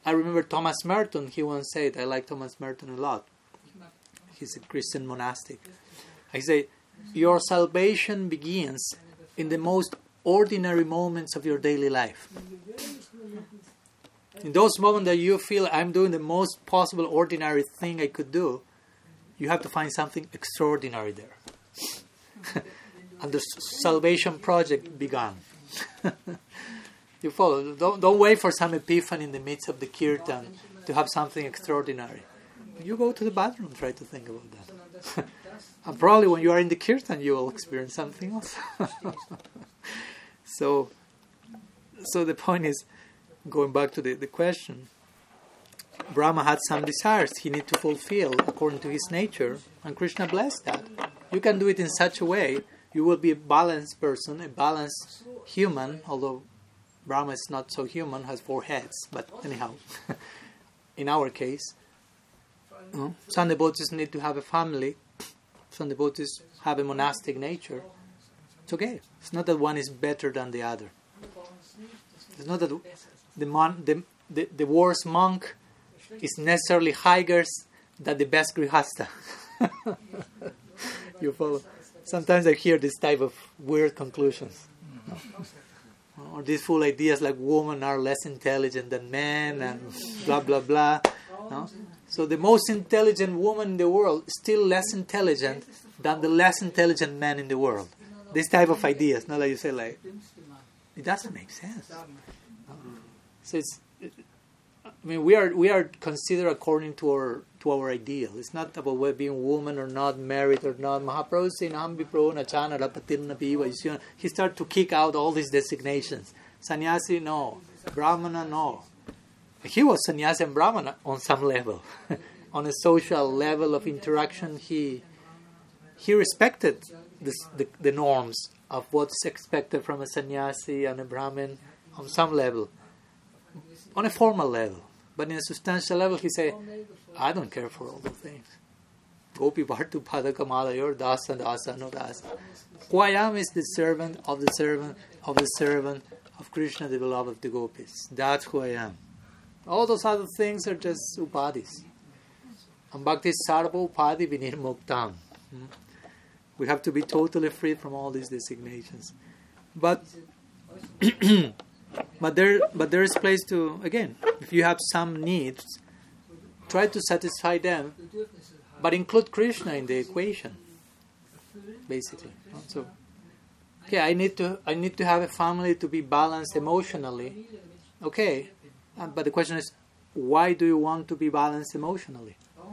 I remember Thomas Merton, he once said, I like Thomas Merton a lot. He's a Christian monastic. I say, your salvation begins in the most ordinary moments of your daily life. In those moments that you feel I'm doing the most possible ordinary thing I could do, you have to find something extraordinary there. And the salvation project began. You follow? Don't, don't wait for some epiphany in the midst of the kirtan to have something extraordinary. You go to the bathroom, try to think about that. And probably when you are in the kirtan, you will experience something else. so, so the point is, going back to the, the question, Brahma had some desires he needed to fulfill according to his nature, and Krishna blessed that. You can do it in such a way, you will be a balanced person, a balanced human, although Brahma is not so human, has four heads, but anyhow, in our case, uh, some devotees need to have a family, some devotees have a monastic nature. It's okay. It's not that one is better than the other. It's not that the, mon- the, the, the worst monk is necessarily higher than the best grihasta. You follow? Sometimes I hear this type of weird conclusions. No? Or these full ideas like women are less intelligent than men and blah, blah, blah. No? So the most intelligent woman in the world is still less intelligent than the less intelligent man in the world. This type of ideas, not like you say like, it doesn't make sense. So it's, I mean, we are we are considered according to our to our ideal. It's not about whether being woman or not, married or not. Mahaprabhu saying, "Ambi pro nachana rapatirna piva." He started to kick out all these designations. Sannyasi, no. Brahmana, no. He was sannyasi and brahmana on some level, on a social level of interaction. He he respected the, the the norms of what's expected from a sannyasi and a brahmin on some level, on a formal level. But in a substantial level, he said, I don't care for all those things. Gopi Bhartu Padakamala, your dasa, dasa, no dasa. Who I am is the servant of the servant of the servant of Krishna, the beloved of the gopis. That's who I am. All those other things are just upadis. And bhakti sarva upadi vinirmuktam. We have to be totally free from all these designations. But but there but there is place to, again, if you have some needs, try to satisfy them, but include Krishna in the equation, basically. So, okay, I need to I need to have a family to be balanced emotionally. Okay, uh, but the question is, why do you want to be balanced emotionally?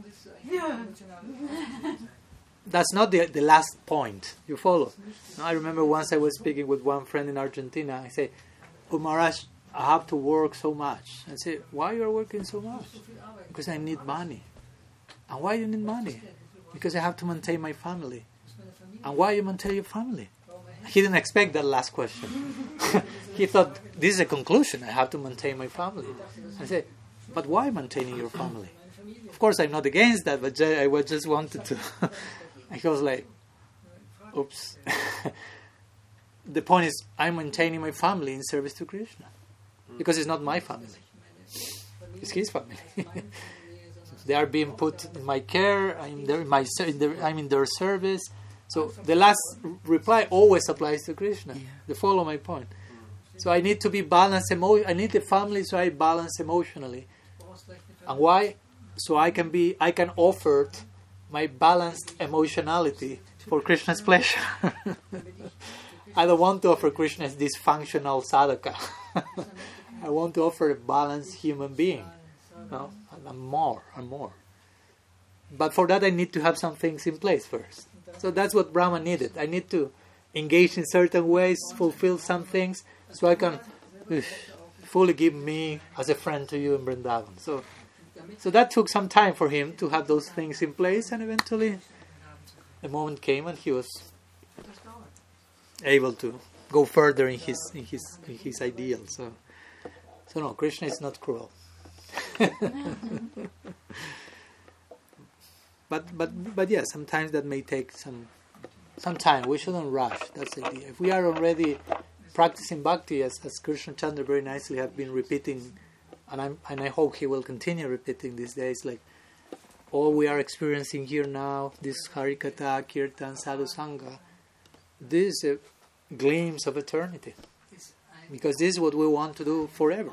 That's not the the last point. You follow? I remember once I was speaking with one friend in Argentina. I say, "Oh Maharaj, I have to work so much." I say, "Why you are working so much?" Because I need money. And why you need money? Because I have to maintain my family. And why you maintain your family? He didn't expect that last question. He thought, this is a conclusion. I have to maintain my family. I said, but why maintaining your family? Of course, I'm not against that, but I just wanted to. And he was like, oops. The point is, I'm maintaining my family in service to Krishna. Because it's not my family. It's his family. They are being put in my care. I'm, there in my, in their, I'm in their service. So the last reply always applies to Krishna. Yeah. They follow my point. So I need to be balanced. Emo- I need the family so I balance emotionally. And why? So I can be. I can offer my balanced emotionality for Krishna's pleasure. I don't want to offer Krishna's dysfunctional sadhaka. I want to offer a balanced human being. No, and more and more. But for that, I need to have some things in place first. So that's what Brahma needed. I need to engage in certain ways, fulfill some things, so I can uh, fully give me as a friend to you in Vrindavan. So, so that took some time for him to have those things in place, and eventually, a moment came, and he was able to go further in his in his in his ideal. So, so no, Krishna is not cruel. But but but yeah, sometimes that may take some some time. We shouldn't rush. That's the idea. If we are already practicing bhakti, as, as Krishna Chandra very nicely have been repeating and I'm and I hope he will continue repeating these days, like all we are experiencing here now, this Harikatha, Kirtan, Sadhu Sangha, this is a glimpse of eternity. Because this is what we want to do forever.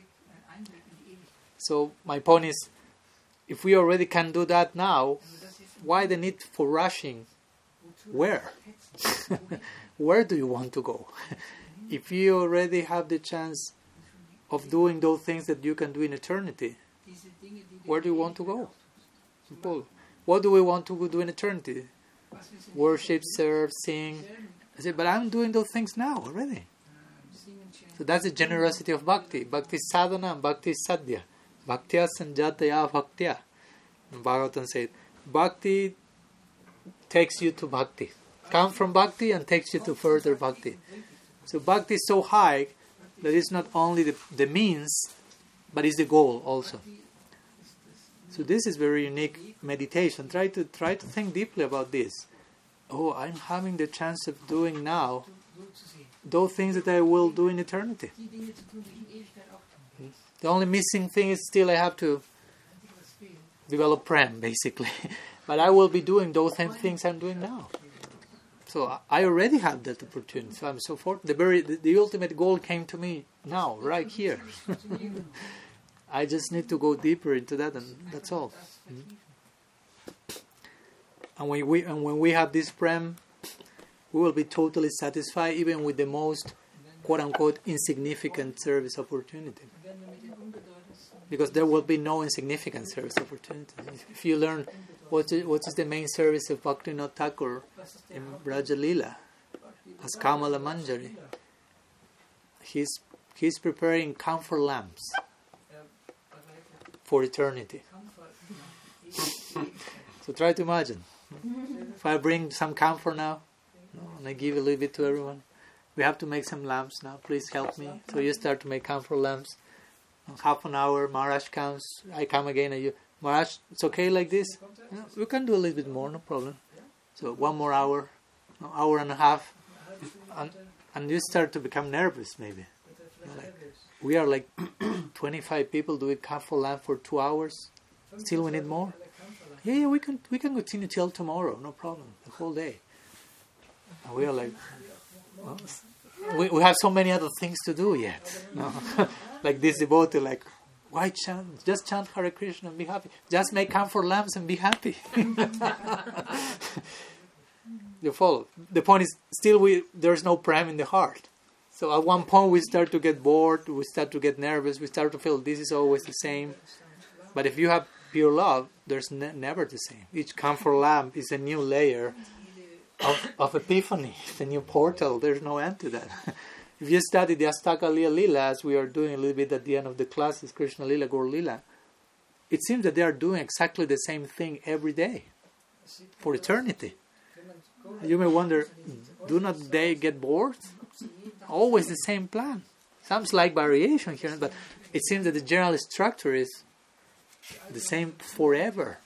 So my point is, if we already can do that now, why the need for rushing? Where? Where do you want to go? If you already have the chance of doing those things that you can do in eternity, where do you want to go? Simple. What do we want to do in eternity? Worship, serve, sing. I say, but I'm doing those things now already. So that's the generosity of bhakti. Bhakti is sadhana and bhakti is sadhya. Bhaktya sanjataya bhaktya. Bhagavatam said, bhakti takes you to bhakti. Come from bhakti and takes you to further bhakti. So bhakti is so high that it's not only the, the means, but it's the goal also. So this is very unique meditation. Try to try to think deeply about this. Oh, I'm having the chance of doing now those things that I will do in eternity. The only missing thing is still I have to develop prem, basically. But I will be doing those same things I'm doing now. So I already have that opportunity. So I'm so fortunate. The very the, the ultimate goal came to me now, right here. I just need to go deeper into that, and that's all. Mm-hmm. And when we and when we have this prem, we will be totally satisfied, even with the most quote unquote insignificant service opportunity. Because there will be no insignificant service opportunity. If you learn what is, what is the main service of Bhaktivinoda Thakur in Braja Lila as Kamala Manjari, he's he's preparing camphor lamps for eternity. So try to imagine. If I bring some camphor now, and I give a little bit to everyone, we have to make some lamps now. Please help me. So you start to make camphor lamps. Half an hour, Maharaj comes. I come again, and you, Maharaj, it's okay like this? Yeah, we can do a little bit more, no problem. So one more hour, an hour and a half, and and you start to become nervous. Maybe like, we are like twenty-five people doing camphor lamp for two hours. Still, we need more. Yeah, yeah, we can we can continue till tomorrow, no problem. The whole day. And we are like, well, we we have so many other things to do yet. No? Like this devotee, like, why chant? Just chant Hare Krishna and be happy. Just make camphor lamps and be happy. You follow? The point is, still we there's no prem in the heart. So at one point we start to get bored, we start to get nervous, we start to feel this is always the same. But if you have pure love, there's ne- never the same. Each camphor lamp is a new layer of, of epiphany. It's a new portal. There's no end to that. If you study the Astaka Lila Lila, as we are doing a little bit at the end of the classes, Krishna Lila, Gaur Lila, it seems that they are doing exactly the same thing every day for eternity. You may wonder, do not they get bored? Always the same plan. Some slight variation here, but it seems that the general structure is the same forever.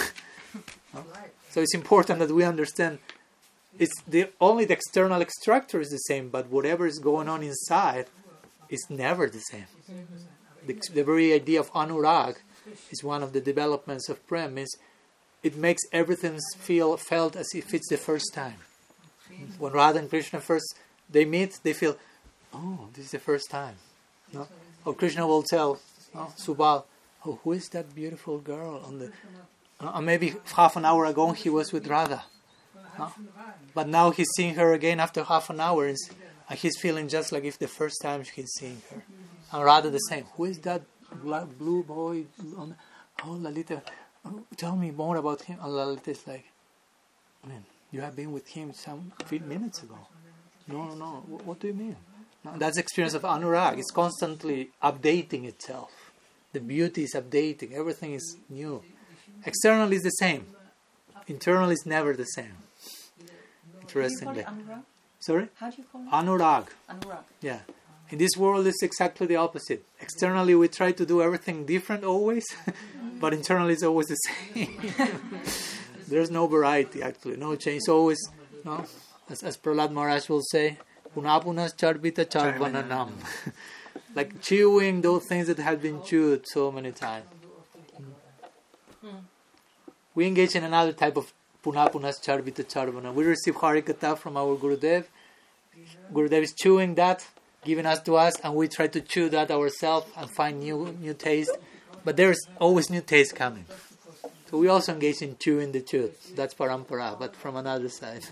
So it's important that we understand it's the only the external structure is the same, but whatever is going on inside is never the same. The, the very idea of anurag is one of the developments of prem. Is it makes everything feel felt as if it's the first time. When Radha and Krishna first they meet, they feel, oh, this is the first time. No? Or Krishna will tell oh, Subal, oh, who is that beautiful girl on the? Uh, maybe half an hour ago he was with Radha. Huh? But now he's seeing her again after half an hour, and he's feeling just like if the first time he's seeing her. And Radha the same. Who is that blue boy? On, oh, Lalita, oh, tell me more about him. And Lalita is like, man, you have been with him some few minutes ago. No, no, no. What, what do you mean? No, that's the experience of anurag. It's constantly updating itself. The beauty is updating. Everything is new. External is the same. Internal is never the same. Interestingly. Sorry? How do you call it? Anurag. Anurag. Yeah. In this world, it's exactly the opposite. Externally, we try to do everything different always, but internally, it's always the same. There's no variety, actually. No change. It's always, no? As, as Prahlad Maharaj will say, Punapunas charvita charvananam. like chewing those things that have been chewed so many times. We engage in another type of punapunas charvita charvana. We receive harikatha from our Gurudev. Gurudev is chewing that, giving us to us, and we try to chew that ourselves and find new new taste. But there's always new taste coming. So we also engage in chewing the chewed. That's parampara, but from another side.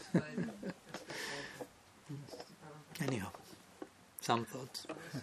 Anyhow, some thoughts.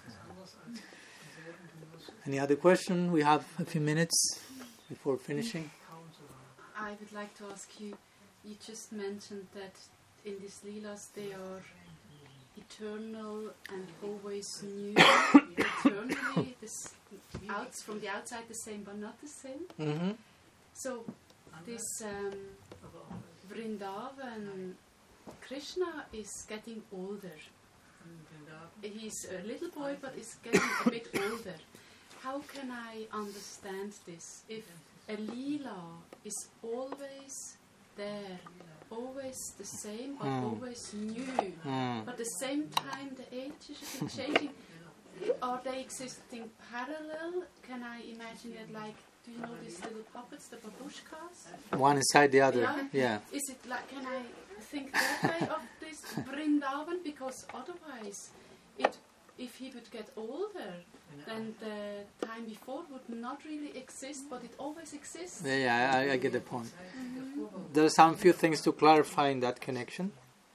Any other question? We have a few minutes before finishing. I would like to ask you, you just mentioned that in these Leelas they are eternal and always new. Eternally, this outs from the outside the same but not the same. Mm-hmm. So this um, Vrindavan Krishna is getting older. He's a little boy but is getting a bit older. How can I understand this? If a Leela is always there, always the same, but Mm. always new. Mm. But at the same time, the age is a bit changing. Are they existing parallel? Can I imagine it like, do you know these little puppets, the babushkas? One inside the other. Yeah. Yeah. Is it like, can I think that way of this Vrindavan? Because otherwise, it, if he would get older, then the time before would not really exist, but it always exists. Yeah, yeah, I, I get the point. Mm-hmm. There are some few things to clarify in that connection.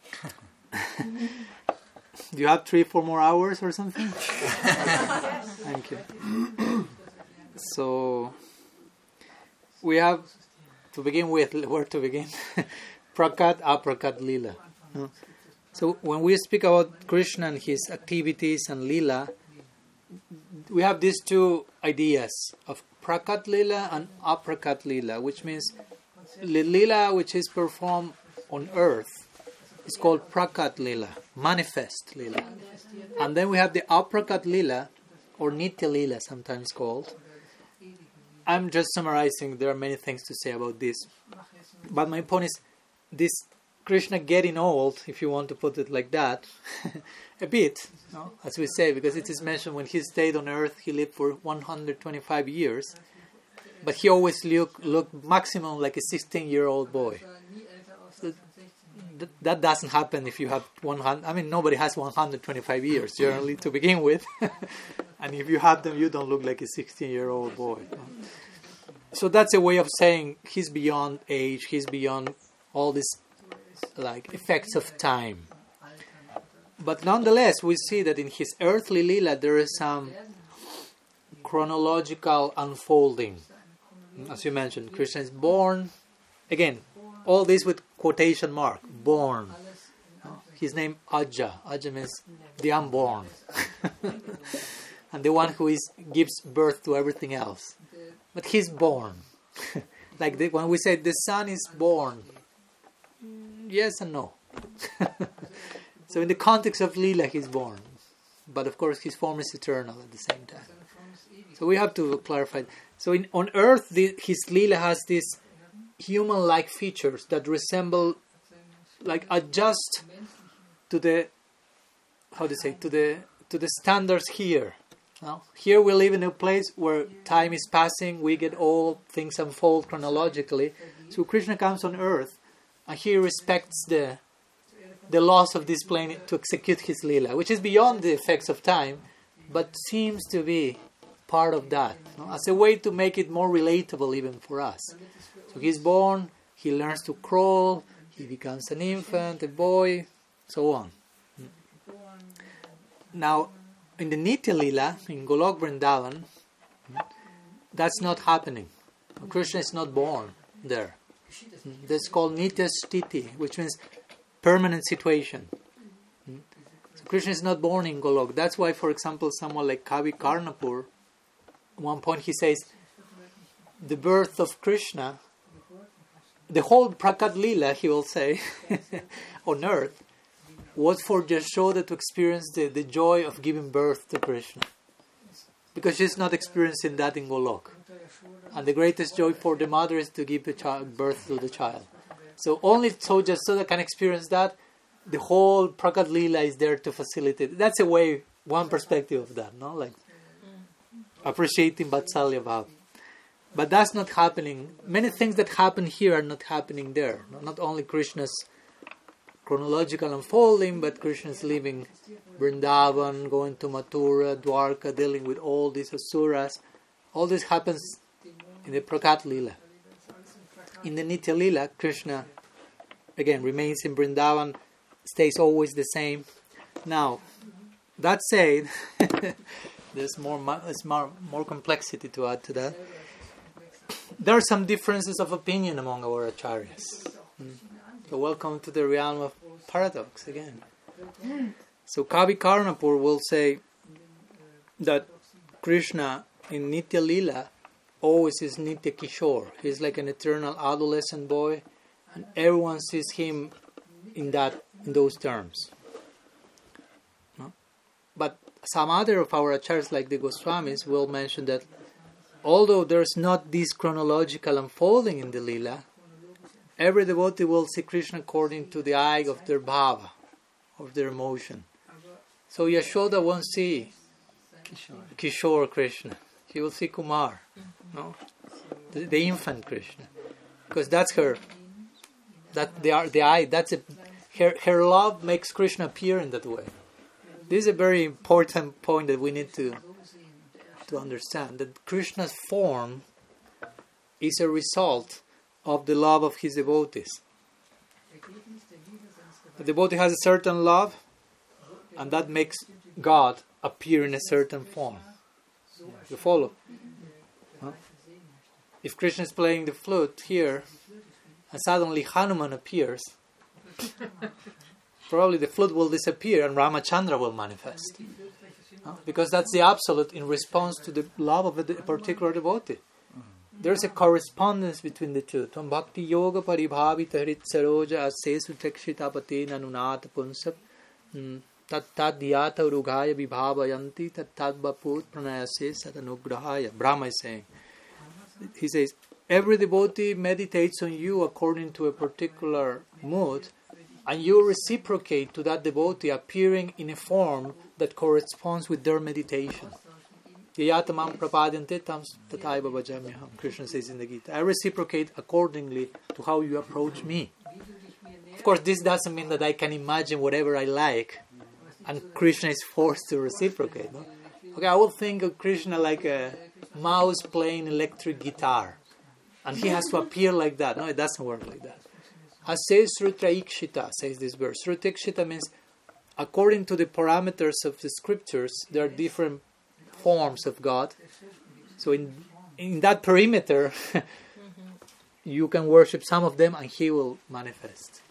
Do you have three, four more hours or something? Thank you. So, we have, to begin with, where to begin? Prakat, Aprakat, Leela. No? So, when we speak about Krishna and his activities and Leela, we have these two ideas of Prakat Leela and Aprakat Leela, which means the Leela which is performed on earth is called Prakat Leela, manifest Leela. And then we have the Aprakat Leela, or Nitya Leela sometimes called. I'm just summarizing, there are many things to say about this. But my point is, this Krishna getting old, if you want to put it like that, a bit, no? As we say, because it is mentioned when he stayed on earth, he lived for one hundred twenty-five years, but he always looked look maximum like a sixteen-year-old boy. So th- that doesn't happen if you have one hundred. I mean, nobody has one hundred twenty-five years generally to begin with, and if you have them, you don't look like a sixteen-year-old boy. No? So that's a way of saying he's beyond age, he's beyond all these like effects of time. But nonetheless, we see that in his earthly Leela there is some chronological unfolding. As you mentioned, Krishna is born. Again, all this with quotation mark. Born. His name Aja. Aja means the unborn. And the one who is gives birth to everything else. But he's born. Like the, when we say the son is born. Yes and no. So in the context of Leela, he's born. But of course, his form is eternal at the same time. So we have to clarify. So in, on earth, the, his Leela has these human-like features that resemble, like adjust to the, how to say, to the to the standards here. Now, here we live in a place where time is passing, we get old, things unfold chronologically. So Krishna comes on earth, and he respects the the laws of this plane to execute his Leela, which is beyond the effects of time, but seems to be part of that, no? As a way to make it more relatable even for us. So he's born, he learns to crawl, he becomes an infant, a boy, so on. Now, in the Nitya Leela, in Golok Vrindavan, that's not happening. Krishna is not born there. That's called Nitya Sthiti, which means permanent situation. So Krishna is not born in Golok. That's why, for example, someone like Kavi Karnapur, at one point he says, the birth of Krishna, the whole Prakat Leela, he will say, on earth, was for Yashoda to experience the, the joy of giving birth to Krishna. Because she's not experiencing that in Golok. And the greatest joy for the mother is to give the child birth to the child. So only so Yashoda can experience that. The whole Prakat Leela is there to facilitate. That's a way one perspective of that, no? Like appreciating Vatsalya Bhava. But that's not happening. Many things that happen here are not happening there. Not only Krishna's chronological unfolding, but Krishna's leaving Vrindavan, going to Mathura, Dwarka, dealing with all these asuras. All this happens in the Prakat Lila. In the Nitya Lila, Krishna, again, remains in Vrindavan, stays always the same. Now, that said, there's more, there's more, more complexity to add to that. There are some differences of opinion among our acharyas. Mm. So welcome to the realm of paradox again. So Kavi Karnapur will say that Krishna in Nitya Lila always is Nitya Kishore. He's like an eternal adolescent boy, and everyone sees him in that in those terms. No? But some other of our acharyas, like the Goswamis, will mention that although there's not this chronological unfolding in the Lila, every devotee will see Krishna according to the eye of their bhava, of their emotion. So Yashoda won't see Kishore, Kishore Krishna. She will see Kumar, no, the, the infant Krishna, because that's her. That the the eye. That's a, her. Her love makes Krishna appear in that way. This is a very important point that we need to to understand. That Krishna's form is a result of the love of his devotees. The devotee has a certain love, and that makes God appear in a certain form. You follow? Huh? If Krishna is playing the flute here, and suddenly Hanuman appears, probably the flute will disappear and Ramachandra will manifest. Huh? Because that's the absolute in response to the love of a particular devotee. There's a correspondence between the two. Tvam bhakti yoga paribhavita hrit saroja asesu tekshita patina nunata punsap tat tad dhyata urugaya vibhavayanti tat tad vaput pranayase satanugrahaya. Brahma is saying. He says, every devotee meditates on you according to a particular mood, and you reciprocate to that devotee appearing in a form that corresponds with their meditation. Yayatamam prapadyante tam tataiva bhajamyaham. Krishna says in the Gita, I reciprocate accordingly to how you approach me. Of course, this doesn't mean that I can imagine whatever I like, and Krishna is forced to reciprocate. No? Okay, I will think of Krishna like a mouse playing electric guitar, and he has to appear like that. No, it doesn't work like that. Ase srutraikshita, says this verse. Srutraikshita means according to the parameters of the scriptures, there are different forms of God. So in in that perimeter, you can worship some of them and he will manifest.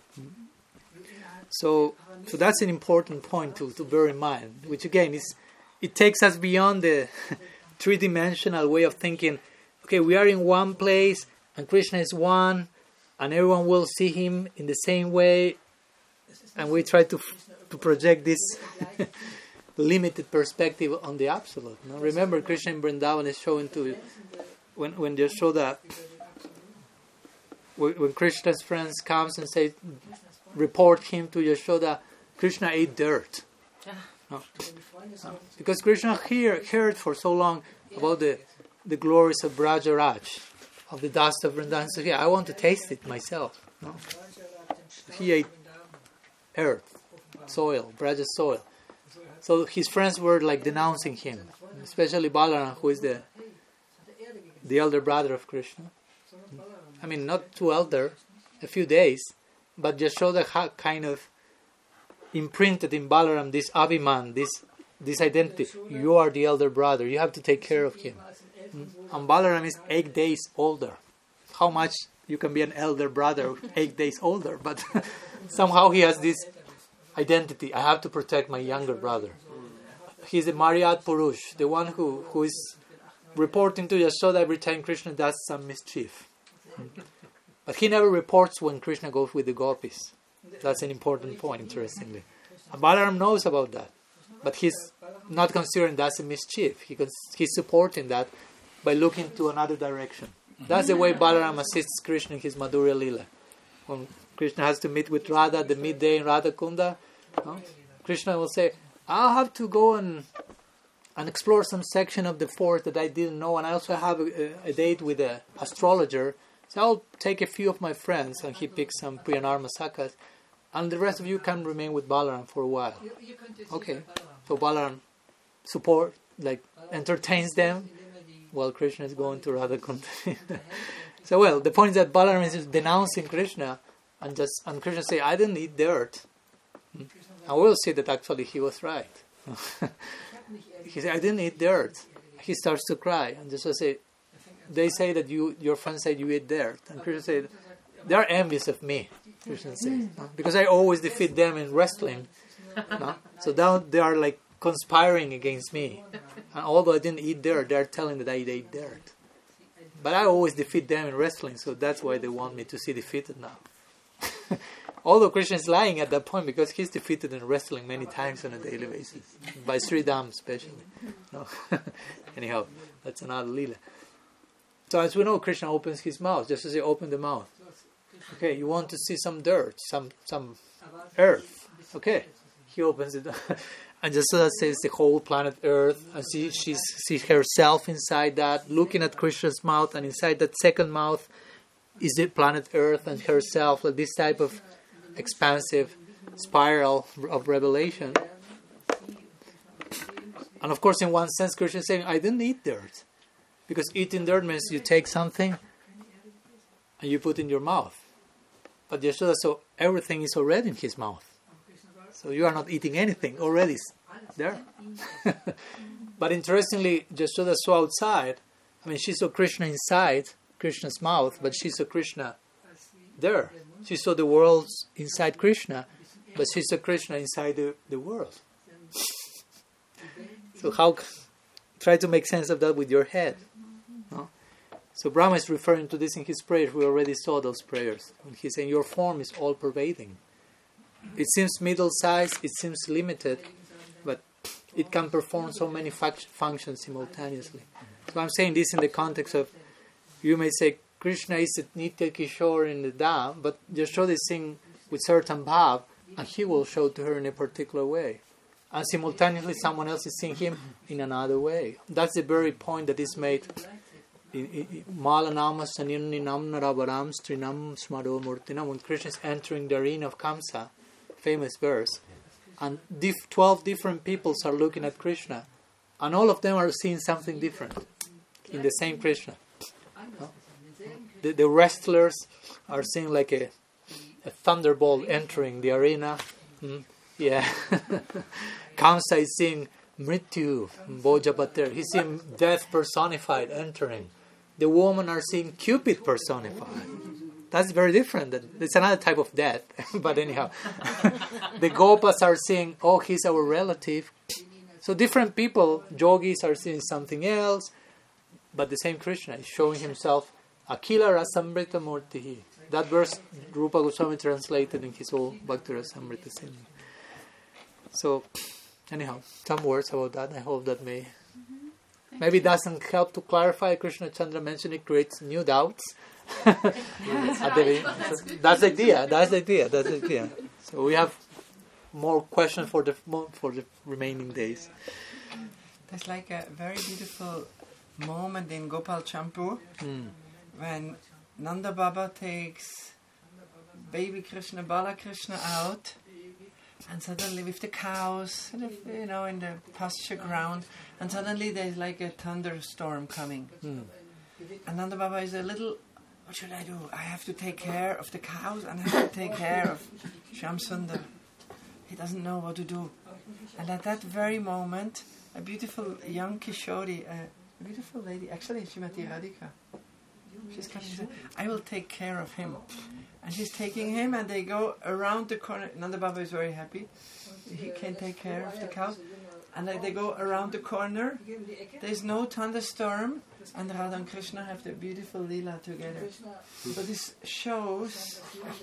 So so that's an important point to, to bear in mind, which again is it takes us beyond the three-dimensional way of thinking. Okay, we are in one place and Krishna is one and everyone will see him in the same way, and we try to to project this limited perspective on the absolute. No? Remember, Krishna in Vrindavan is showing to when when Yashoda, when, when Krishna's friends comes and say, report him to Yashoda, Krishna ate dirt. No? No. Because Krishna hear, heard for so long about the the glories of Brajaraj, of the dust of Vrindavan. So yeah, I want to taste it myself. No? He ate earth, soil, Braja soil. So his friends were like denouncing him, especially Balaram, who is the the elder brother of Krishna. I mean, not too elder, a few days, but Yashoda ha- kind of imprinted in Balaram this abhiman, this this identity. You are the elder brother. You have to take care of him. And Balaram is eight days older. How much you can be an elder brother eight days older? But somehow he has this identity. I have to protect my younger brother. He's a Maryat Purush, the one who, who is reporting to Yashoda every time Krishna does some mischief. But he never reports when Krishna goes with the gopis. That's an important point, interestingly. And Balaram knows about that. But he's not considering that's a mischief. He cons- he's supporting that by looking to another direction. That's the way Balaram assists Krishna in his Madhurya Lila. When Krishna has to meet with Radha at the midday in Radha Kunda, no? Krishna will say, I'll have to go and and explore some section of the forest that I didn't know, and I also have a, a date with an astrologer. So I'll take a few of my friends, and he picks some Priyanar Masakas, and the rest of you can remain with Balaram for a while. Okay, so Balaram support, like entertains them, while Krishna is going to Radha Kund. So well, the point is that Balaram is just denouncing Krishna, and just and Krishna say, I didn't eat dirt. I will say that actually he was right. He said, I didn't eat dirt. He starts to cry, and just say, they say that you, your friends said you ate dirt, and Krishna said, they are envious of me. Krishna says, no? Because I always defeat them in wrestling. No? So now they are like conspiring against me, and although I didn't eat dirt, they are telling that I ate dirt. But I always defeat them in wrestling, so that's why they want me to see defeated now. Although Krishna is lying at that point because he's defeated in wrestling many times on a daily basis, by Sri Dham especially. No? Anyhow, that's another lila. So as we know, Krishna opens his mouth, just as he opened the mouth. Okay, you want to see some dirt, some some earth. Okay, he opens it. And Jasoda says the whole planet Earth, and she she sees herself inside that, looking at Krishna's mouth, and inside that second mouth is the planet Earth and herself, like this type of expansive spiral of revelation. And of course, in one sense, Krishna is saying, I didn't eat dirt. Because eating dirt means you take something and you put in your mouth. But Yashoda, so everything is already in his mouth. So you are not eating anything, already there. But interestingly, Yashoda saw outside, I mean, she saw Krishna inside Krishna's mouth, but she saw Krishna there. She saw the world inside Krishna, but she saw Krishna inside the, the world. So how, try to make sense of that with your head. No? So Brahma is referring to this in his prayers. We already saw those prayers. When he's saying, your form is all-pervading. It seems middle-sized, it seems limited, but it can perform so many func- functions simultaneously. So I'm saying this in the context of, you may say, Krishna is a Nitya Kishore in the Dham, but Yashoda is singing with certain bhav, and he will show to her in a particular way. And simultaneously someone else is seeing him in another way. That's the very point that is made in Malanama Sanirni Namna Rabaram Strinam Smaro Murtinam, when Krishna is entering the arena of Kamsa, famous verse, and dif- twelve different peoples are looking at Krishna, and all of them are seeing something different in the same Krishna. No? The, the wrestlers are seeing like a, a thunderbolt entering the arena. Mm, yeah. Kamsa is seeing Mrityu, Bojapatir. He's seeing death personified entering. The women are seeing Cupid personified. That's very different. It's another type of death. But anyhow, the Gopas are seeing, oh, he's our relative. So different people, yogis are seeing something else, but the same Krishna is showing himself Akila Rasamrita Murtihi. That verse Rupa Goswami translated in his old Bhakti Rasamrita Singh. So, anyhow, some words about that. I hope that may mm-hmm. maybe doesn't help to clarify. Krishna Chandra mentioned it creates new doubts. That's, right. That's, so that's the idea. That's the idea. That's the idea. So we have more questions for the for the remaining days. There's like a very beautiful moment in Gopal Champu mm. when Nanda Baba takes baby Krishna, Bala Krishna out, and suddenly with the cows, you know, in the pasture ground, and suddenly there's like a thunderstorm coming. Mm. And Nanda Baba is a little, what should I do? I have to take care of the cows and I have to take care of Shyamsundar. He doesn't know what to do. And at that very moment, a beautiful young Kishori, a beautiful lady, actually Srimati Radhika, she's coming and says, I will take care of him. And she's taking him and they go around the corner. Nanda Baba is very happy. He can take care of the cows. And they go around the corner. There's no thunderstorm. And Radha and Krishna have the beautiful Leela together. So this shows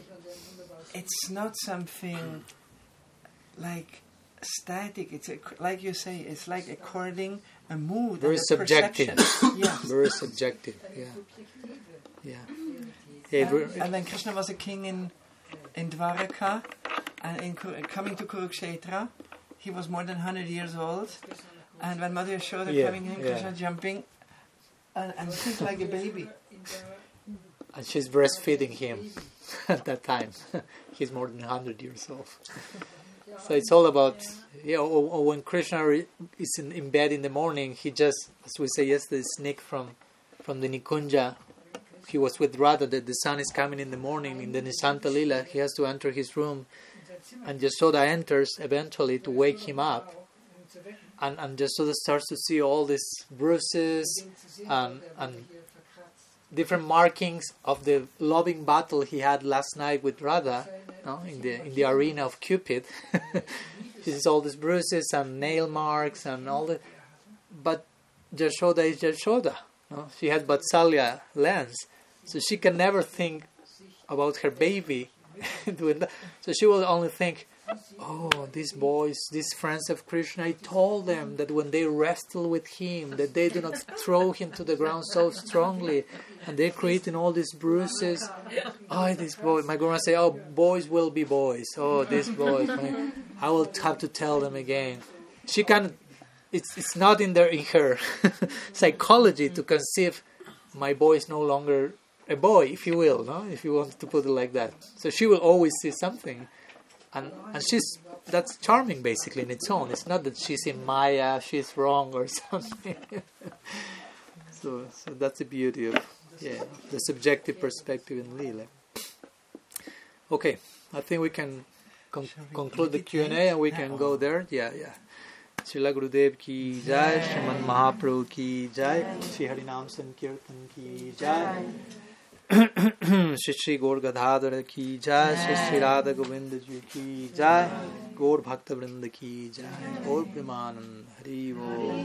it's not something like static. It's a, like you say, it's like according a mood. Very and a subjective. Yeah. Very subjective. Yeah. Yeah. yeah and, and then Krishna was a king in in Dwaraka, and in coming to Kurukshetra, he was more than one hundred years old, and when Mother Yashoda Yeah, coming in, yeah. Krishna jumping, and, and he's like a baby. And she's breastfeeding him at that time. He's more than one hundred years old. So it's all about, yeah, or, or when Krishna re- is in, in bed in the morning, he just, as we say yesterday, sneaked from, from the Nikunja. He was with Radha, that the sun is coming in the morning in the Nisanta Lila. He has to enter his room, and Yashoda enters eventually to wake him up. And, and Yashoda starts to see all these bruises and, and different markings of the loving battle he had last night with Radha, no, in the in the arena of Cupid. She sees all these bruises and nail marks and all the. But Yashoda is Yashoda. No? She has Vatsalya lens, so she can never think about her baby doing that. So she will only think, oh, these boys, these friends of Krishna, I told them that when they wrestle with him, that they do not throw him to the ground so strongly, and they're creating all these bruises. Oh, this boy, my grandma say, oh, boys will be boys. Oh, these boys, my, I will have to tell them again. She can, it's it's not in there in her psychology to conceive my boy is no longer a boy, if you will, no, if you want to put it like that. So she will always see something. And and she's that's charming basically in its own. It's not that she's in Maya, she's wrong or something. so so that's the beauty of yeah the subjective perspective in Leela. Okay, I think we can con- conclude the Q and A and we can go there. Yeah, yeah. Srila Gurudev ki jai, Sriman Mahaprabhu ki jai, Shri Harinam Sankirtan ki jai. Shri Shri Gaur Gadadhar ki jai, Shri Shri Radha Govinda ji ki jai, Gaur Bhakta Vrinda ki jai, Gaur Premanand Hari Bol.